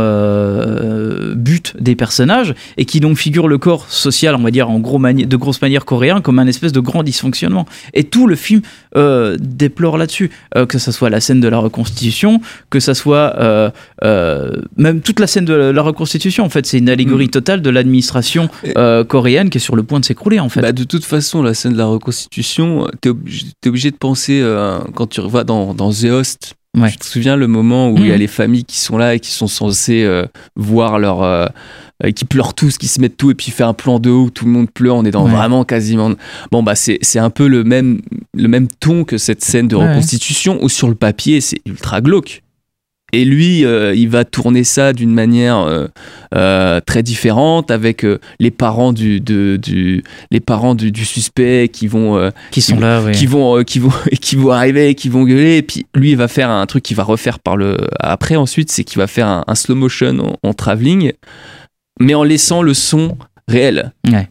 S4: euh, buts des personnages et qui donc figurent le corps social, on va dire en gros mani- de grosse manière coréen, comme un espèce de grand dysfonctionnement. Et tout le film Euh, déplore là-dessus, euh, que ça soit la scène de la reconstitution, que ça soit euh, euh, même toute la scène de la reconstitution, en fait, c'est une allégorie mmh. totale de l'administration euh, coréenne qui est sur le point de s'écrouler, en fait.
S5: Bah, de toute façon, la scène de la reconstitution, t'es obligé, t'es obligé de penser, euh, quand tu vas dans, dans The Host, ouais. tu te souviens le moment où il mmh. y a les familles qui sont là et qui sont censées euh, voir leur... Euh, qui pleurent tous, qui se mettent tout, et puis fait un plan de haut où tout le monde pleure, on est dans ouais. vraiment quasiment... Bon, bah c'est, c'est un peu le même, le même ton que cette scène de ouais. reconstitution, où sur le papier, c'est ultra glauque. Et lui, euh, il va tourner ça d'une manière euh, euh, très différente, avec euh, les parents du, de, du, les parents du, du suspect qui vont... Euh,
S4: qui sont qui, là, oui.
S5: Qui vont, euh, qui, vont, qui vont arriver, qui vont gueuler, et puis lui, il va faire un truc qu'il va refaire par le... Après, ensuite, c'est qu'il va faire un, un slow motion en, en travelling, mais en laissant le son réel.
S4: Ouais.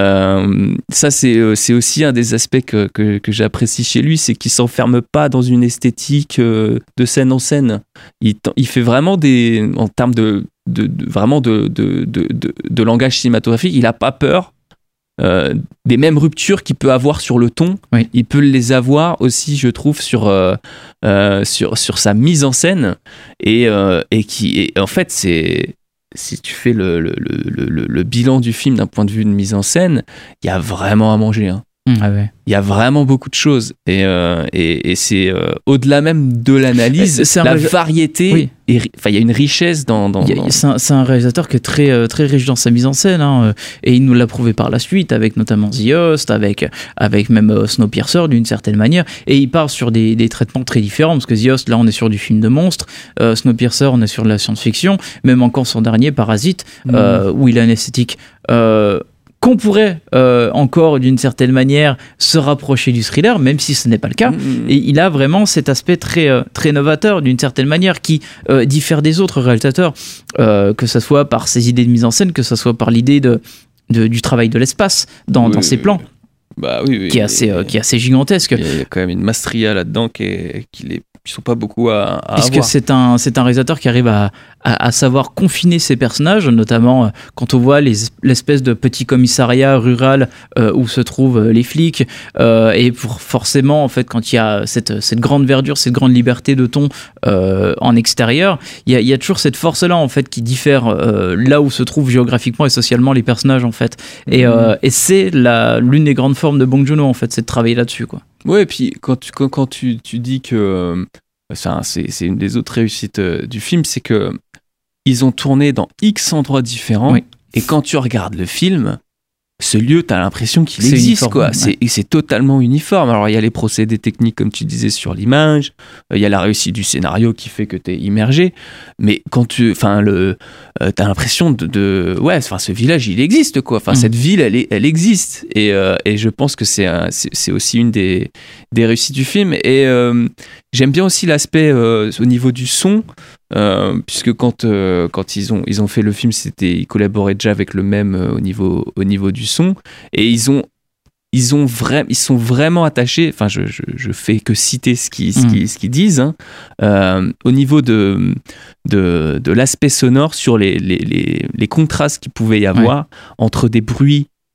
S5: Euh, ça, c'est, euh, c'est aussi un des aspects que, que, que j'apprécie chez lui, c'est qu'il ne s'enferme pas dans une esthétique euh, de scène en scène. Il, il fait vraiment des... En termes de, de, de, vraiment de, de, de, de, de langage cinématographique, il n'a pas peur euh, des mêmes ruptures qu'il peut avoir sur le ton.
S4: Oui.
S5: Il peut les avoir aussi, je trouve, sur, euh, euh, sur, sur sa mise en scène. Et, euh, et qui, et en fait, c'est... Si tu fais le, le, le, le, le bilan du film d'un point de vue de mise en scène, il y a vraiment à manger. Hein.
S4: Ah ouais.
S5: Il y a vraiment beaucoup de choses. Et, euh, et, et c'est euh, au-delà même de l'analyse, c'est la ré... variété.
S4: Oui.
S5: Et, enfin, il y a une richesse dans. dans,
S4: a,
S5: dans...
S4: C'est, un, c'est un réalisateur qui est très, très riche dans sa mise en scène. Hein, et il nous l'a prouvé par la suite, avec notamment The Host, avec, avec même uh, Snowpiercer d'une certaine manière. Et il part sur des, des traitements très différents, parce que The Host, là, on est sur du film de monstre. Euh, Snowpiercer, on est sur de la science-fiction. Même encore son dernier, Parasite, mmh. euh, où il a une esthétique. Euh, qu'on pourrait euh, encore d'une certaine manière se rapprocher du thriller, même si ce n'est pas le cas. Mmh. Et il a vraiment cet aspect très, euh, très novateur d'une certaine manière qui euh, diffère des autres réalisateurs, euh, que ce soit par ses idées de mise en scène, que ce soit par l'idée de, de, du travail de l'espace dans, oui, dans ses plans.
S5: Bah oui, oui,
S4: qui, est assez, euh, qui est assez gigantesque.
S5: Il y a quand même une maestria là-dedans qui est, qui est qui sont pas beaucoup à, à
S4: Puisque
S5: avoir.
S4: c'est un, c'est un réalisateur qui arrive à, à, à savoir confiner ses personnages, notamment quand on voit les, l'espèce de petit commissariat rural euh, où se trouvent les flics, euh, et pour forcément, en fait, quand il y a cette, cette grande verdure, cette grande liberté de ton euh, en extérieur, il y a, il y a toujours cette force-là, en fait, qui diffère euh, là où se trouvent géographiquement et socialement les personnages, en fait. Et, mmh. euh, et c'est la, l'une des grandes formes de Bong Joon-ho, en fait, c'est de travailler là-dessus, quoi.
S5: Ouais, et puis quand tu, quand, quand tu, tu dis que euh, enfin, c'est, c'est une des autres réussites euh, du film, c'est que ils ont tourné dans X endroits différents, oui. Et quand tu regardes le film, ce lieu, t'as l'impression qu'il c'est existe, uniforme, quoi. Ouais. C'est, c'est totalement uniforme. Alors, il y a les procédés techniques, comme tu disais, sur l'image. Il euh, y a la réussite du scénario qui fait que t'es immergé. Mais quand tu, enfin, le, euh, t'as l'impression de, de ouais, enfin, ce village, il existe, quoi. Enfin, mmh. cette ville, elle, est, elle existe. Et, euh, et je pense que c'est, un, c'est, c'est aussi une des, des réussites du film. Et euh, j'aime bien aussi l'aspect euh, au niveau du son. Euh, puisque quand, euh, quand ils, ont, ils ont fait le film, c'était, ils collaboraient déjà avec le même euh, au, niveau, au niveau du son, et ils, ont, ils, ont vra- ils sont vraiment attachés, enfin je, je, je fais que citer ce qu'ils, ce qu'ils, ce qu'ils disent, hein, euh, au niveau de, de, de l'aspect sonore, sur les, les, les, les contrastes qu'il pouvait y avoir, ouais. entre des bruits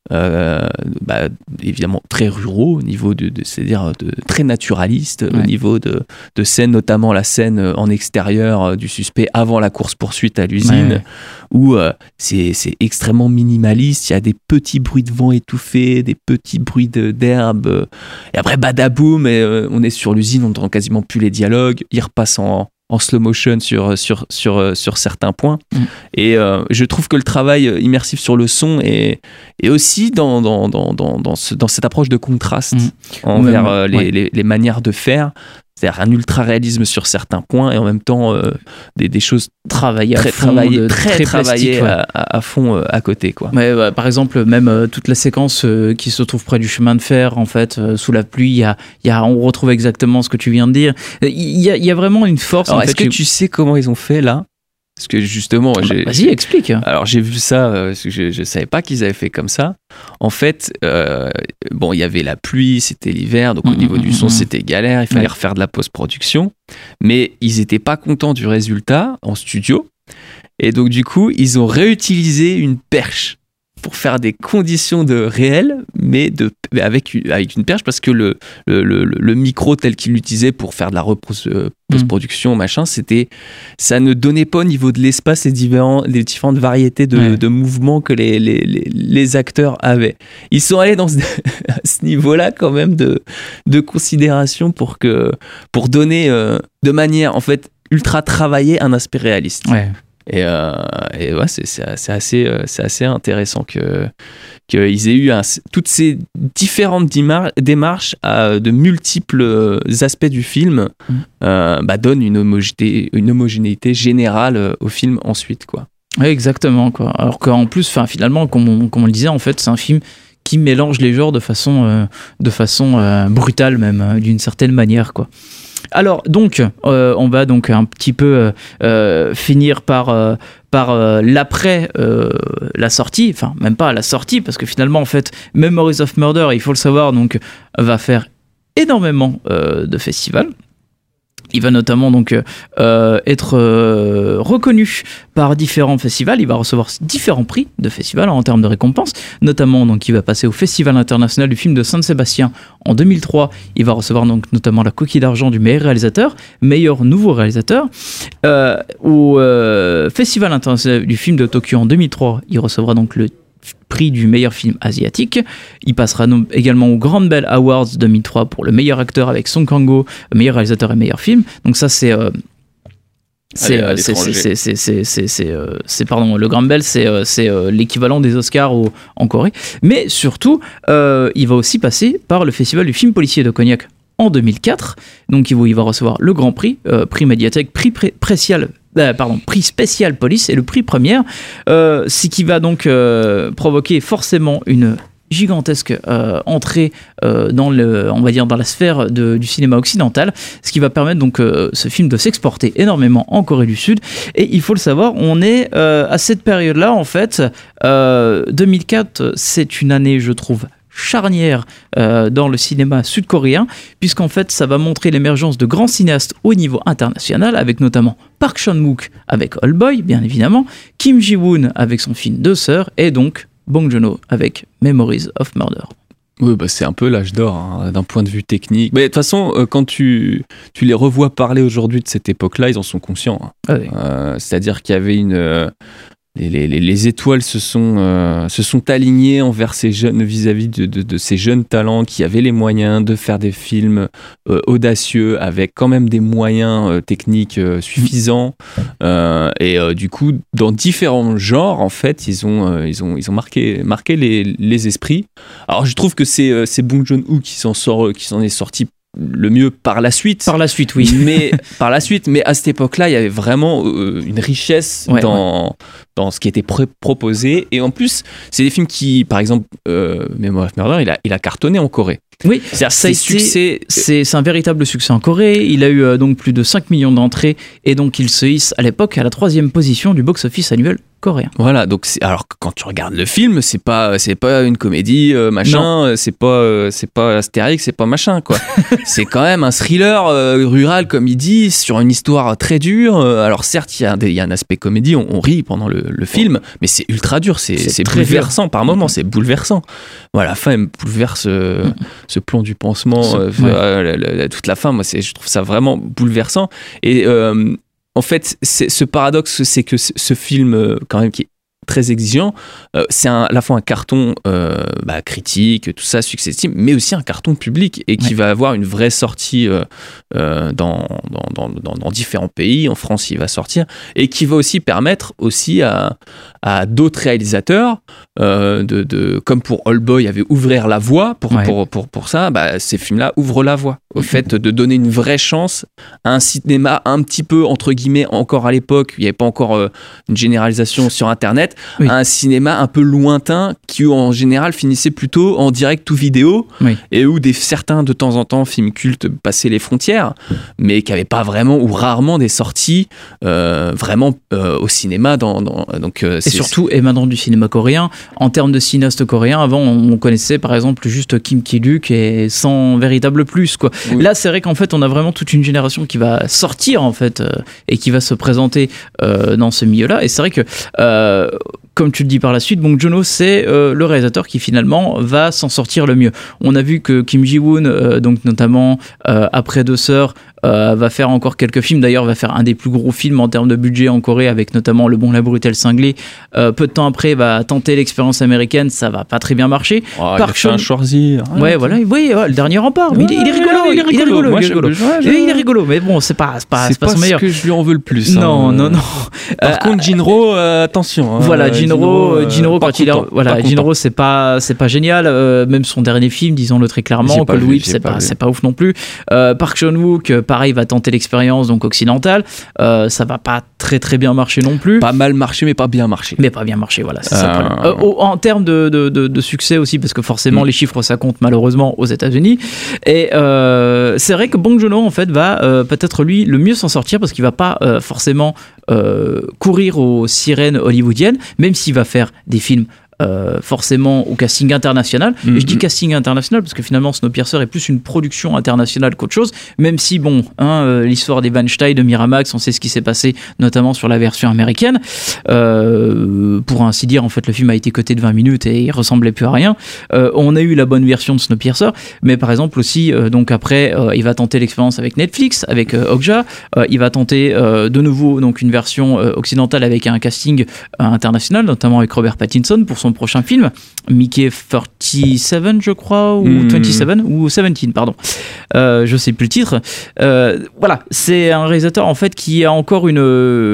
S5: Euh, bah, évidemment très ruraux au niveau de, de c'est-à-dire de, très naturalistes ouais. au niveau de, de scènes, notamment la scène en extérieur du suspect avant la course-poursuite à l'usine ouais. où euh, c'est, c'est extrêmement minimaliste, il y a des petits bruits de vent étouffés, des petits bruits de, d'herbe et après badaboum et, euh, on est sur l'usine, on n'entend quasiment plus les dialogues, il repasse en en slow motion sur, sur, sur, sur certains points. Mmh. Et euh, je trouve que le travail immersif sur le son est, est aussi dans, dans, dans, dans, dans, ce, dans cette approche de contraste mmh. envers euh, les, ouais. les, les manières de faire. C'est-à-dire un ultra-réalisme sur certains points et en même temps euh, des, des choses
S4: travaillées
S5: très,
S4: à fond,
S5: travaillées,
S4: de,
S5: très,
S4: très
S5: travaillées
S4: ouais.
S5: à, à fond euh, à côté. Quoi.
S4: Ouais, bah, par exemple, même euh, toute la séquence euh, qui se trouve près du chemin de fer, en fait, euh, sous la pluie, y a, y a, on retrouve exactement ce que tu viens de dire. Il y a, y a vraiment une force.
S5: Alors,
S4: en
S5: est-ce
S4: fait,
S5: que tu sais comment ils ont fait là ? Parce que justement,
S4: bah,
S5: j'ai,
S4: vas-y, explique.
S5: Alors j'ai vu ça, euh, parce que je ne savais pas qu'ils avaient fait comme ça. En fait, euh, bon, il y avait la pluie, c'était l'hiver, donc mmh, au niveau mmh, du son, mmh. c'était galère. Il fallait ouais. refaire de la post-production, mais ils n'étaient pas contents du résultat en studio, et donc du coup, ils ont réutilisé une perche pour faire des conditions de réel, mais de, avec, avec une perche, parce que le, le, le, le micro tel qu'il l'utilisait pour faire de la post-production, mmh. machin, c'était, ça ne donnait pas au niveau de l'espace les, différents, les différentes variétés de, ouais. de mouvements que les, les, les, les acteurs avaient. Ils sont allés dans ce, à ce niveau-là quand même de, de considération pour, que, pour donner euh, de manière en fait ultra travaillée un aspect réaliste.
S4: Ouais.
S5: Et, euh, et ouais, c'est, c'est, c'est, assez, c'est assez intéressant que, qu'ils aient eu un, toutes ces différentes dimar- démarches à de multiples aspects du film mmh. euh, bah, donnent une homogénéité, une homogénéité générale au film ensuite, quoi.
S4: Oui, exactement, quoi. Alors qu'en plus, finalement, comme on, comme on le disait, en fait, c'est un film qui mélange les genres de façon, euh, de façon euh, brutale même, euh, d'une certaine manière, quoi. Alors donc, euh, on va donc un petit peu euh, finir par, euh, par euh, l'après euh, la sortie, enfin même pas la sortie, parce que finalement en fait, Memories of Murder, il faut le savoir, donc va faire énormément euh, de festivals. Il va notamment donc euh, être euh, reconnu par différents festivals. Il va recevoir différents prix de festivals en termes de récompenses. Notamment, donc, il va passer au Festival international du film de Saint-Sébastien en deux mille trois. Il va recevoir donc notamment la coquille d'argent du meilleur réalisateur, meilleur nouveau réalisateur. Euh, au euh, Festival international du film de Tokyo en deux mille trois, il recevra donc le prix du meilleur film asiatique. Il passera no- également au Grand Bell Awards deux mille trois pour le meilleur acteur avec Song Kang-ho, meilleur réalisateur et meilleur film. Donc ça c'est euh, c'est,
S5: Allez,
S4: c'est, c'est, c'est, c'est, c'est, c'est, c'est, euh, c'est pardon, le Grand Bell c'est, euh, c'est euh, l'équivalent des Oscars au, en Corée. Mais surtout, euh, il va aussi passer par le Festival du film policier de Cognac en deux mille quatre. Donc il va, il va recevoir le Grand Prix, euh, prix Médiathèque, prix pré- précial Euh, pardon, prix spécial police et le prix première, euh, ce qui va donc euh, provoquer forcément une gigantesque euh, entrée euh, dans le, on va dire dans la sphère de, du cinéma occidental, ce qui va permettre donc euh, ce film de s'exporter énormément en Corée du Sud. Et il faut le savoir, on est euh, à cette période-là en fait, euh, deux mille quatre, c'est une année, je trouve, charnière euh, dans le cinéma sud-coréen, puisqu'en fait ça va montrer l'émergence de grands cinéastes au niveau international, avec notamment Park Chan-wook avec Old Boy, bien évidemment, Kim Ji-woon avec son film Deux Sœurs, et donc Bong Joon-ho avec Memories of Murder.
S5: Oui, bah c'est un peu l'âge d'or hein, d'un point de vue technique. Mais de toute façon, euh, quand tu, tu les revois parler aujourd'hui de cette époque-là, ils en sont conscients. Hein.
S4: Ah oui.
S5: euh, c'est-à-dire qu'il y avait une... Euh, Les, les, les étoiles se sont, euh, se sont alignées envers ces jeunes, vis-à-vis de, de, de ces jeunes talents qui avaient les moyens de faire des films euh, audacieux avec quand même des moyens euh, techniques euh, suffisants. Euh, et euh, du coup, dans différents genres, en fait, ils ont, euh, ils ont, ils ont marqué, marqué les, les esprits. Alors, je trouve que c'est, euh, c'est Bong Joon-ho qui s'en sort, qui s'en est sorti le mieux par la suite.
S4: Par la suite, oui.
S5: Mais, par la suite, mais à cette époque-là, il y avait vraiment euh, une richesse ouais, dans, ouais. dans ce qui était pr- proposé. Et en plus, c'est des films qui, par exemple, euh, Memories of Murder, il a, il a cartonné en Corée.
S4: Oui, ça a été, succès... c'est, c'est un véritable succès en Corée. Il a eu euh, donc plus de cinq millions d'entrées et donc il se hisse à l'époque à la troisième position du box-office annuel coréen.
S5: Voilà, donc c'est, alors quand tu regardes le film, c'est pas c'est pas une comédie euh, machin, non. c'est pas euh, c'est pas Astérix, c'est pas machin quoi. C'est quand même un thriller euh, rural comme il dit, sur une histoire très dure. Alors certes, il y a il y a un aspect comédie, on, on rit pendant le le, le film, mais c'est ultra dur, c'est, c'est, c'est bouleversant dur. Par moments, c'est bouleversant. Voilà, la fin, elle me bouleverse euh, mm. ce plan du pansement, euh, ouais. euh, la, la, toute la fin, moi, c'est, je trouve ça vraiment bouleversant. Et euh, en fait, c'est, ce paradoxe, c'est que ce, ce film, euh, quand même, qui est très exigeant, euh, c'est un, à la fois un carton euh, bah, critique, tout ça, successif, mais aussi un carton public et qui ouais. va avoir une vraie sortie euh, euh, dans, dans, dans, dans, dans différents pays. En France, il va sortir et qui va aussi permettre aussi à, à d'autres réalisateurs, euh, de, de, comme pour Oldboy avait ouvert la voie pour, ouais. pour, pour, pour ça, bah, ces films-là ouvrent la voie au mmh. fait de donner une vraie chance à un cinéma un petit peu, entre guillemets, encore à l'époque, il n'y avait pas encore euh, une généralisation sur Internet, oui. un cinéma un peu lointain qui en général finissait plutôt en direct ou vidéo oui. et où des, certains de temps en temps films cultes passaient les frontières mais qui n'avaient pas vraiment ou rarement des sorties euh, vraiment euh, au cinéma dans, dans, donc, euh,
S4: et surtout émanant du cinéma coréen. En termes de cinéastes coréens, avant on connaissait par exemple juste Kim Ki-duk et sans véritable plus quoi. Oui. Là c'est vrai qu'en fait on a vraiment toute une génération qui va sortir en fait euh, et qui va se présenter euh, dans ce milieu là et c'est vrai que euh, comme tu le dis par la suite, Bong Joon-ho, c'est euh, le réalisateur qui finalement va s'en sortir le mieux. On a vu que Kim Ji-woon, euh, donc notamment euh, après Deux Sœurs, euh, va faire encore quelques films. D'ailleurs, va faire un des plus gros films en termes de budget en Corée, avec notamment Le Bon, la Brute et le Cinglé. Euh, peu de temps après, va tenter l'expérience américaine. Ça va pas très bien marcher.
S5: Oh, Park Chan, Schwarzy.
S4: Ouais, ouais, voilà. Oui, ouais, le dernier rempart. Ouais, il, il est rigolo. Il est rigolo. Il est rigolo. Moi, il, est rigolo. Je, je, je, il est rigolo. Mais bon, c'est pas, c'est pas,
S5: c'est
S4: c'est pas,
S5: pas
S4: son meilleur.
S5: C'est ce que je lui en veux le plus.
S4: Non, hein. non, non.
S5: Par euh, contre, Jinro, euh, attention. Hein,
S4: voilà, Jinro,
S5: euh,
S4: Jinro quand il est, voilà, Jinro, c'est pas, c'est pas génial. Euh, même son dernier film, disons-le très clairement, Cold Whip, c'est pas, c'est pas ouf non plus. Euh, Park Chan-wook, pareil, va tenter l'expérience donc occidentale. Euh, ça va pas très très bien marcher non plus.
S5: Pas mal marché, mais pas bien marché.
S4: Mais pas bien marché, voilà. C'est euh... ça. Euh, en termes de, de, de, de succès aussi, parce que forcément mm. les chiffres ça compte malheureusement aux États-Unis. Et euh, c'est vrai que Bong Joon-ho en fait va euh, peut-être lui le mieux s'en sortir parce qu'il va pas euh, forcément euh, courir aux sirènes hollywoodiennes, même s'il va faire des films Euh, forcément au casting international. Mm-hmm. Et je dis casting international parce que finalement Snowpiercer est plus une production internationale qu'autre chose, même si bon, hein, euh, l'histoire des Weinstein de Miramax, on sait ce qui s'est passé notamment sur la version américaine. Euh, pour ainsi dire, en fait, le film a été coté de vingt minutes et il ressemblait plus à rien. Euh, on a eu la bonne version de Snowpiercer, mais par exemple aussi, euh, donc après, euh, il va tenter l'expérience avec Netflix, avec euh, Okja. Euh, il va tenter euh, de nouveau donc une version euh, occidentale avec un casting euh, international, notamment avec Robert Pattinson pour son prochain film, Mickey trente-sept je crois, ou mmh. vingt-sept, ou dix-sept, pardon. Euh, je sais plus le titre. Euh, voilà, c'est un réalisateur en fait qui a encore une,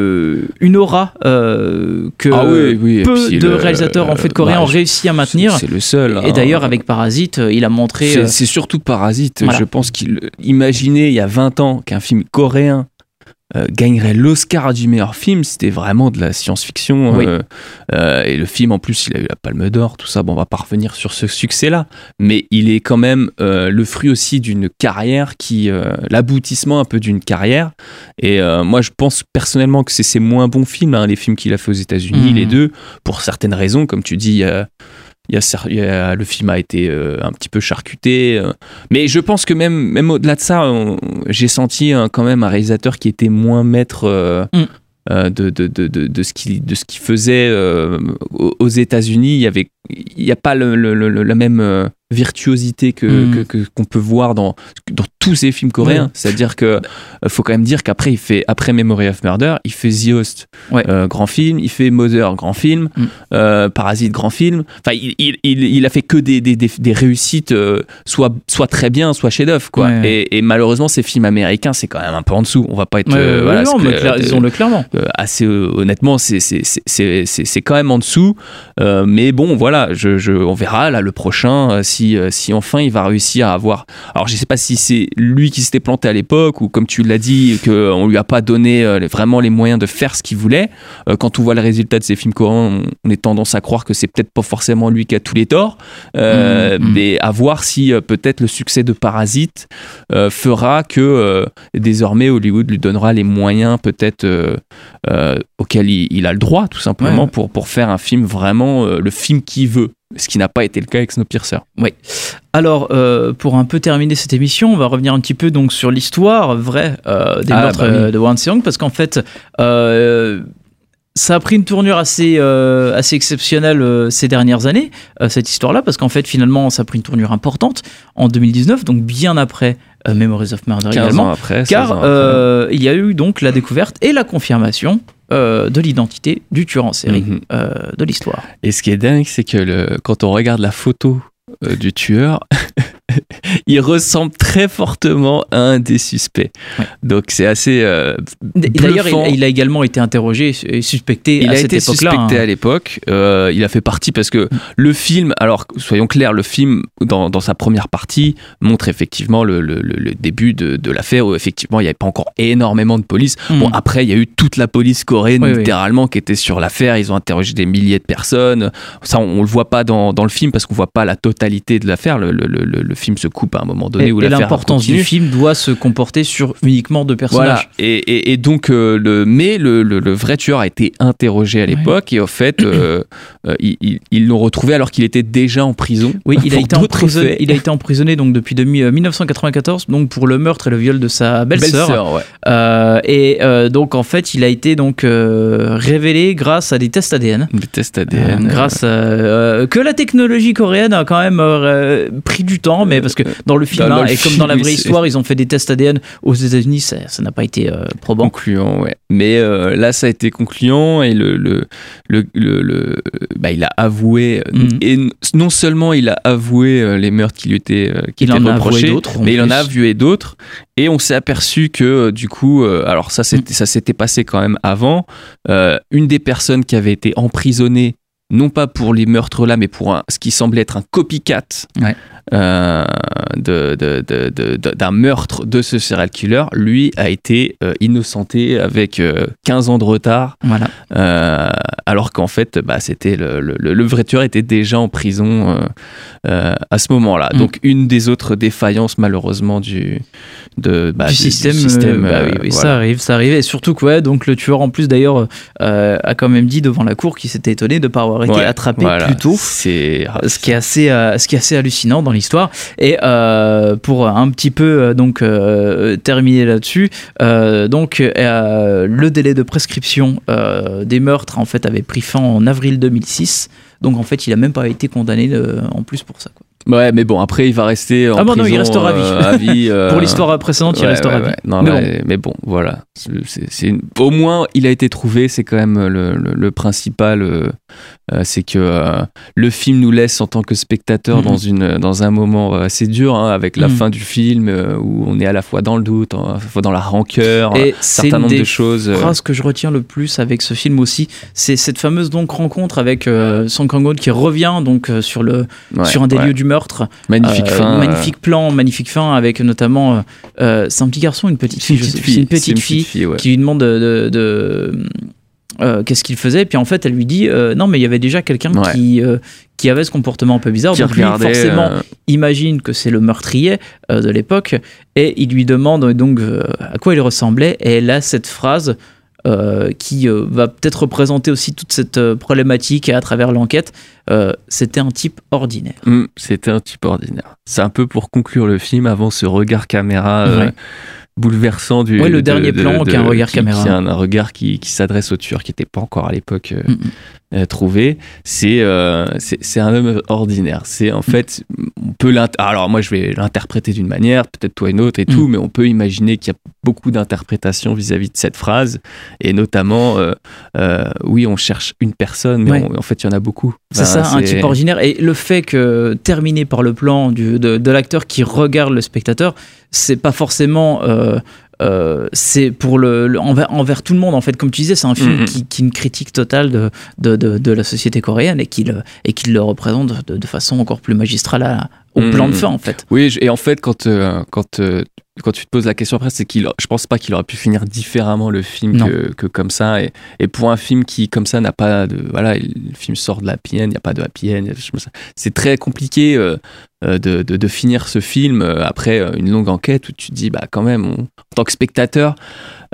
S4: une aura euh, que
S5: ah oui, oui.
S4: peu de
S5: le,
S4: réalisateurs en fait coréens bah, ont réussi à maintenir.
S5: C'est, c'est le seul.
S4: Et
S5: hein.
S4: d'ailleurs avec Parasite, il a montré...
S5: C'est, c'est surtout Parasite. Voilà. Je pense qu'il imaginait il y a vingt ans qu'un film coréen Euh, gagnerait l'Oscar du meilleur film, c'était vraiment de la science-fiction. Oui. Euh, euh, et le film, en plus, il a eu la Palme d'Or, tout ça. Bon, on va pas revenir sur ce succès-là, mais il est quand même euh, le fruit aussi d'une carrière qui, euh, l'aboutissement un peu d'une carrière. Et euh, moi, je pense personnellement que c'est ses moins bons films, hein, les films qu'il a fait aux États-Unis, mmh. les deux, pour certaines raisons, comme tu dis. Euh, Il y a, il y a, le film a été euh, un petit peu charcuté, euh, mais je pense que même, même au-delà de ça, on, j'ai senti hein, quand même un réalisateur qui était moins maître euh, mm. euh, de, de, de, de, de, ce qu'il, de ce qu'il faisait euh, aux États-Unis. Il y avait, il n'y a pas le, le, le, la même euh, virtuosité que, mm. que, que, qu'on peut voir dans, dans tous ces films coréens. Mm. C'est-à-dire qu'il euh, faut quand même dire qu'après, il fait, après Memory of Murder, il fait The Host, ouais. euh, grand film, il fait Mother, grand film, mm. euh, Parasite, grand film. Enfin, il, il, il, il a fait que des, des, des, des réussites, euh, soit, soit très bien, soit chef-d'œuvre, quoi. Ouais. Et, et malheureusement, ces films américains, c'est quand même un peu en dessous. On va pas être...
S4: Ouais,
S5: euh,
S4: ouais,
S5: voilà,
S4: non, mais clair, euh, disons-le clairement.
S5: Euh, assez euh, honnêtement, c'est, c'est, c'est, c'est, c'est, c'est quand même en dessous. Euh, mais bon, voilà, je, je, on verra là le prochain euh, si, euh, si enfin il va réussir à avoir. Alors, je sais pas si c'est lui qui s'était planté à l'époque ou comme tu l'as dit, qu'on lui a pas donné euh, vraiment les moyens de faire ce qu'il voulait. Euh, quand on voit le résultat de ces films coréens, on, on est tendance à croire que c'est peut-être pas forcément lui qui a tous les torts. Euh, mmh, mais à voir si euh, peut-être le succès de Parasite euh, fera que euh, désormais Hollywood lui donnera les moyens peut-être euh, euh, auxquels il, il a le droit tout simplement ouais. pour, pour faire un film vraiment euh, le film qu'il veut. Ce qui n'a pas été le cas avec Snowpiercer.
S4: Oui. Alors, euh, pour un peu terminer cette émission, on va revenir un petit peu donc sur l'histoire vraie euh, des ah, meurtres bah oui. de Hwang Seong, parce qu'en fait, euh, ça a pris une tournure assez, euh, assez exceptionnelle euh, ces dernières années, euh, cette histoire-là, parce qu'en fait, finalement, ça a pris une tournure importante en deux mille dix-neuf, donc bien après euh, Memories of Murder également.
S5: Après,
S4: car euh, il y a eu donc la découverte et la confirmation euh, de l'identité du tueur en série mm-hmm. euh, de l'histoire.
S5: Et ce qui est dingue, c'est que le, quand on regarde la photo euh, du tueur, il ressemble très fortement à un des suspects. Ouais. Donc c'est assez euh,
S4: D'ailleurs, il, il a également été interrogé et suspecté
S5: il
S4: à
S5: a
S4: cette
S5: été
S4: époque-là.
S5: suspecté
S4: hein.
S5: à l'époque. Euh, il a fait partie parce que le film, alors soyons clairs, le film dans, dans sa première partie montre effectivement le, le, le début de, de l'affaire où effectivement il n'y avait pas encore énormément de police. Mmh. Bon, après il y a eu toute la police coréenne oui, littéralement oui. qui était sur l'affaire. Ils ont interrogé des milliers de personnes. Ça, on ne le voit pas dans, dans le film parce qu'on ne voit pas la totalité de l'affaire. Le, le, le, le film se coupe à un moment donné
S4: et,
S5: où
S4: et
S5: l'affaire
S4: l'importance
S5: continue.
S4: du film doit se comporter sur uniquement deux personnages.
S5: Voilà. Et, et, et donc, euh, le, mais le, le, le vrai tueur a été interrogé à l'époque ouais. et en fait, euh, euh, ils, ils l'ont retrouvé alors qu'il était déjà en prison.
S4: Oui, il a été emprisonné. Il a été emprisonné donc depuis dix-neuf cent quatre-vingt-quatorze, donc pour le meurtre et le viol de sa belle-sœur.
S5: Belle-sœur, ouais.
S4: Euh, et euh, donc en fait, il a été donc euh, révélé grâce à des tests A D N.
S5: Des tests A D N.
S4: Euh, grâce à, euh, que la technologie coréenne a quand même euh, pris du temps, mais parce que dans le film, hein, et comme dans la vraie histoire, ils ont fait des tests A D N aux États-Unis, ça, ça n'a pas été euh, probant.
S5: Concluant, ouais. Mais euh, là, ça a été concluant et le, le, le, le, le bah, il a avoué, mm-hmm. et non seulement il a avoué euh, les meurtres qui lui étaient, euh, qui
S4: il
S5: étaient
S4: en
S5: reprochés,
S4: a avoué d'autres,
S5: mais il en a avoué d'autres. Et on s'est aperçu que euh, du coup, euh, alors ça, c'était, mm. ça s'était passé quand même avant. Euh, une des personnes qui avait été emprisonnée, non pas pour les meurtres là, mais pour un, ce qui semblait être un copycat.
S4: Ouais.
S5: Euh, de, de, de, de, de, d'un meurtre de ce serial killer, lui a été euh, innocenté avec euh, quinze ans de retard,
S4: voilà.
S5: euh, alors qu'en fait bah, c'était le, le, le vrai tueur était déjà en prison euh, euh, à ce moment-là. Mm. Donc une des autres défaillances malheureusement du, de, bah,
S4: du,
S5: du
S4: système,
S5: du système
S4: euh, bah, oui, oui,
S5: voilà.
S4: ça arrive, ça arrive, et surtout que ouais, donc le tueur en plus d'ailleurs euh, a quand même dit devant la cour qu'il s'était étonné de ne pas avoir été
S5: ouais,
S4: attrapé
S5: voilà.
S4: plus tôt,
S5: c'est...
S4: ce qui est assez, euh, ce qui est assez hallucinant dans l'histoire. Et euh, pour un petit peu euh, donc euh, terminer là-dessus, euh, donc euh, le délai de prescription euh, des meurtres en fait avait pris fin en avril deux mille six. Donc en fait, il a même pas été condamné de, en plus pour ça, quoi.
S5: Ouais, mais bon, après, il va rester en
S4: ah bon,
S5: prison.
S4: Non, il restera
S5: euh, à vie. Euh...
S4: Pour l'histoire précédente, il
S5: ouais,
S4: restera
S5: ouais,
S4: à vie.
S5: Ouais. Non,
S4: mais,
S5: mais,
S4: bon.
S5: mais bon, voilà. C'est, c'est une... Au moins, il a été trouvé, c'est quand même le, le, le principal. Euh, c'est que euh, le film nous laisse en tant que spectateur mm-hmm. dans, une, dans un moment assez dur, hein, avec la mm-hmm. fin du film, euh, où on est à la fois dans le doute, à la fois dans la rancœur,
S4: et
S5: un certain nombre de choses.
S4: C'est une des phrases que je retiens le plus avec ce film aussi, c'est cette fameuse donc rencontre avec euh, Song Kang-ho qui revient donc euh, sur, le, ouais, sur un des ouais. lieux du meurtre.
S5: Magnifique. Magnifique fin,
S4: magnifique euh... plan, magnifique fin avec notamment euh, c'est un petit garçon, une petite fille,
S5: une petite
S4: je sais,
S5: fille
S4: c'est une petite
S5: c'est une
S4: fille,
S5: fille ouais.
S4: qui lui demande de, de, de euh, qu'est-ce qu'il faisait, et puis en fait elle lui dit euh, non mais il y avait déjà quelqu'un ouais. qui euh, qui avait ce comportement un peu bizarre,
S5: qui
S4: donc lui forcément euh... imagine que c'est le meurtrier euh, de l'époque et il lui demande donc euh, à quoi il ressemblait, et elle a cette phrase Euh, qui euh, va peut-être représenter aussi toute cette euh, problématique à travers l'enquête. Euh, c'était un type ordinaire.
S5: Mmh, c'était un type ordinaire. C'est un peu pour conclure le film avant ce regard caméra euh, ouais. bouleversant du.
S4: Ouais, le
S5: de,
S4: dernier
S5: de,
S4: plan
S5: de,
S4: qui a un regard
S5: qui,
S4: caméra.
S5: Qui a un, un regard qui, qui s'adresse au tueur qui n'était pas encore à l'époque euh, mmh. euh, trouvé. C'est, euh, c'est c'est un homme ordinaire. C'est en fait on peut alors moi je vais l'interpréter d'une manière, peut-être toi une autre et mmh. tout, mais on peut imaginer qu'il y a beaucoup d'interprétations vis-à-vis de cette phrase, et notamment euh, euh, oui on cherche une personne mais ouais. on, en fait il y en a beaucoup.
S4: C'est enfin, ça, c'est... un type ordinaire, et le fait que terminé par le plan du, de, de l'acteur qui regarde le spectateur, c'est pas forcément euh, Euh, c'est pour le, le envers, envers tout le monde en fait, comme tu disais, c'est un film mmh. qui, qui est une critique totale de, de, de, de la société coréenne, et qui le, et qui le représente de, de façon encore plus magistrale à, au mmh. plan de fin en fait.
S5: Oui, et en fait quand, euh, quand, euh, quand tu te poses la question après, c'est qu'il, je pense pas qu'il aurait pu finir différemment le film que, que comme ça, et, et pour un film qui comme ça n'a pas de, voilà, le film sort de la happy end, il n'y a pas de happy end, c'est très compliqué euh, de, de, de finir ce film après une longue enquête où tu te dis bah quand même on, en tant que spectateur euh,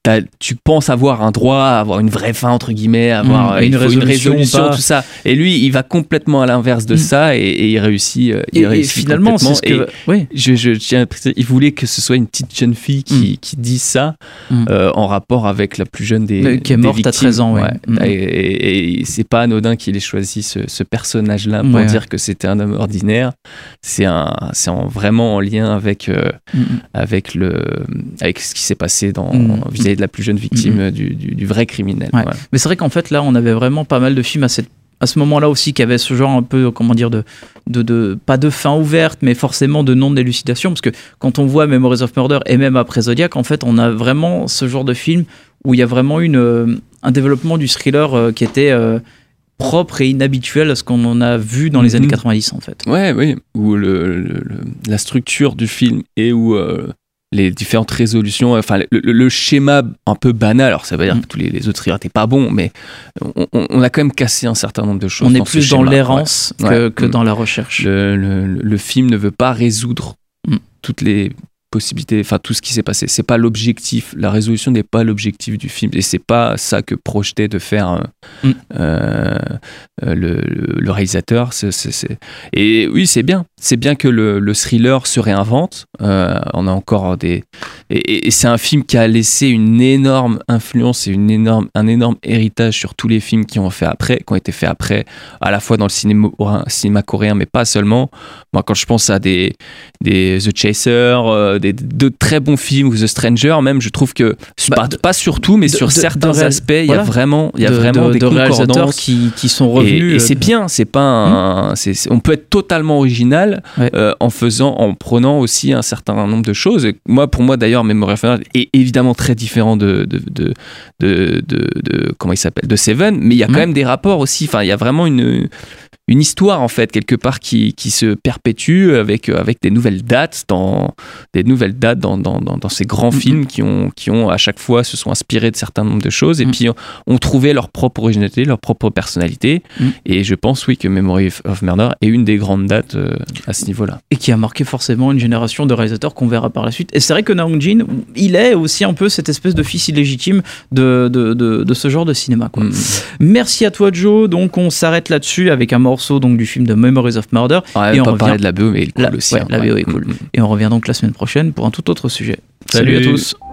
S5: tu penses avoir un droit à avoir une vraie fin entre guillemets, avoir
S4: mmh, une, résolution,
S5: une résolution, tout ça. Et lui, il va complètement à l'inverse de mmh. ça et, et il réussit. Il
S4: et,
S5: réussit
S4: et finalement, c'est ce que. Oui.
S5: Je, je tiens à préciser, il voulait que ce soit une petite jeune fille qui, mmh. qui dise ça mmh. euh, en rapport avec la plus jeune des.
S4: Qui est morte
S5: des
S4: à treize ans, ouais.
S5: ouais. Mmh. Et, et, et c'est pas anodin qu'il ait choisi ce, ce personnage-là pour
S4: ouais,
S5: dire
S4: ouais.
S5: que c'était un homme ordinaire. C'est un, c'est en, vraiment en lien avec euh, mmh. avec le, avec ce qui s'est passé dans mmh. vis-à-vis de la plus jeune victime. Mmh. Du, du, du vrai criminel.
S4: Ouais.
S5: Ouais.
S4: Mais c'est vrai qu'en fait, là, on avait vraiment pas mal de films à, cette, à ce moment-là aussi qui avaient ce genre un peu, comment dire, de, de, de, pas de fin ouverte, mais forcément de non-d'élucidation. Parce que quand on voit Memories of Murder et même après Zodiac, en fait, on a vraiment ce genre de film où il y a vraiment une, euh, un développement du thriller euh, qui était euh, propre et inhabituel à ce qu'on en a vu dans les mmh. années quatre-vingt-dix, en fait.
S5: Ouais, oui. Où le, le, le, la structure du film et où. Euh... les différentes résolutions, enfin le, le, le schéma un peu banal, alors ça veut dire que tous les, les autres thrillers n'étaient pas bons, mais on, on, on a quand même cassé un certain nombre de choses.
S4: On est
S5: dans
S4: plus
S5: ce
S4: dans
S5: schéma.
S4: l'errance
S5: ouais.
S4: que,
S5: ouais.
S4: que dans la recherche.
S5: Le, le, le film ne veut pas résoudre mm. toutes les possibilités, enfin tout ce qui s'est passé. C'est pas l'objectif, la résolution n'est pas l'objectif du film, et c'est pas ça que projetait de faire mm. euh, euh, le, le réalisateur. C'est, c'est, c'est... Et oui, c'est bien. C'est bien que le, le thriller se réinvente. Euh, on a encore des... Et, et c'est un film qui a laissé une énorme influence et une énorme, un énorme héritage sur tous les films qui ont, fait après, qui ont été faits après, à la fois dans le cinéma, cinéma coréen, mais pas seulement. Moi, quand je pense à des, des The Chaser, euh, des, de très bons films, ou The Stranger, même, je trouve que, bah, pas, de, pas sur tout, mais de, sur de, certains de réal... aspects, il voilà. y a vraiment, il y a
S4: de,
S5: vraiment
S4: de,
S5: des
S4: de réalisateurs qui, qui sont revenus.
S5: Et, et c'est bien, c'est pas un, mmh. c'est, c'est, on peut être totalement original ouais. euh, en faisant, en prenant aussi un certain nombre de choses. Et moi, pour moi, d'ailleurs, Memory of Murder est évidemment très différent de, de, de, de, de, de comment il s'appelle, de Seven, mais il y a quand mmh. même des rapports aussi. Enfin, il y a vraiment une une histoire en fait quelque part qui, qui se perpétue avec, avec des nouvelles dates dans des nouvelles dates dans, dans, dans, dans ces grands mmh. films qui ont, qui ont à chaque fois se sont inspirés de certains nombres de choses et mmh. puis ont, ont trouvé leur propre originalité, leur propre personnalité mmh. et je pense oui que Memory of Murder est une des grandes dates euh, à ce niveau-là.
S4: Et qui a marqué forcément une génération de réalisateurs qu'on verra par la suite. Et c'est vrai que Na Hong-jin, il est aussi un peu cette espèce de fils illégitime de, de, de, de ce genre de cinéma quoi. Mmh. Merci à toi Joe, donc on s'arrête là-dessus avec un morceau donc du film de Memories of Murder.
S5: Ouais, et on pas revient... parler de la B O, mais il est cool
S4: la...
S5: aussi.
S4: Ouais,
S5: hein,
S4: la
S5: ouais.
S4: B O est cool.
S5: Mmh.
S4: Et on revient donc la semaine prochaine pour un tout autre sujet.
S5: Salut,
S4: Salut à tous.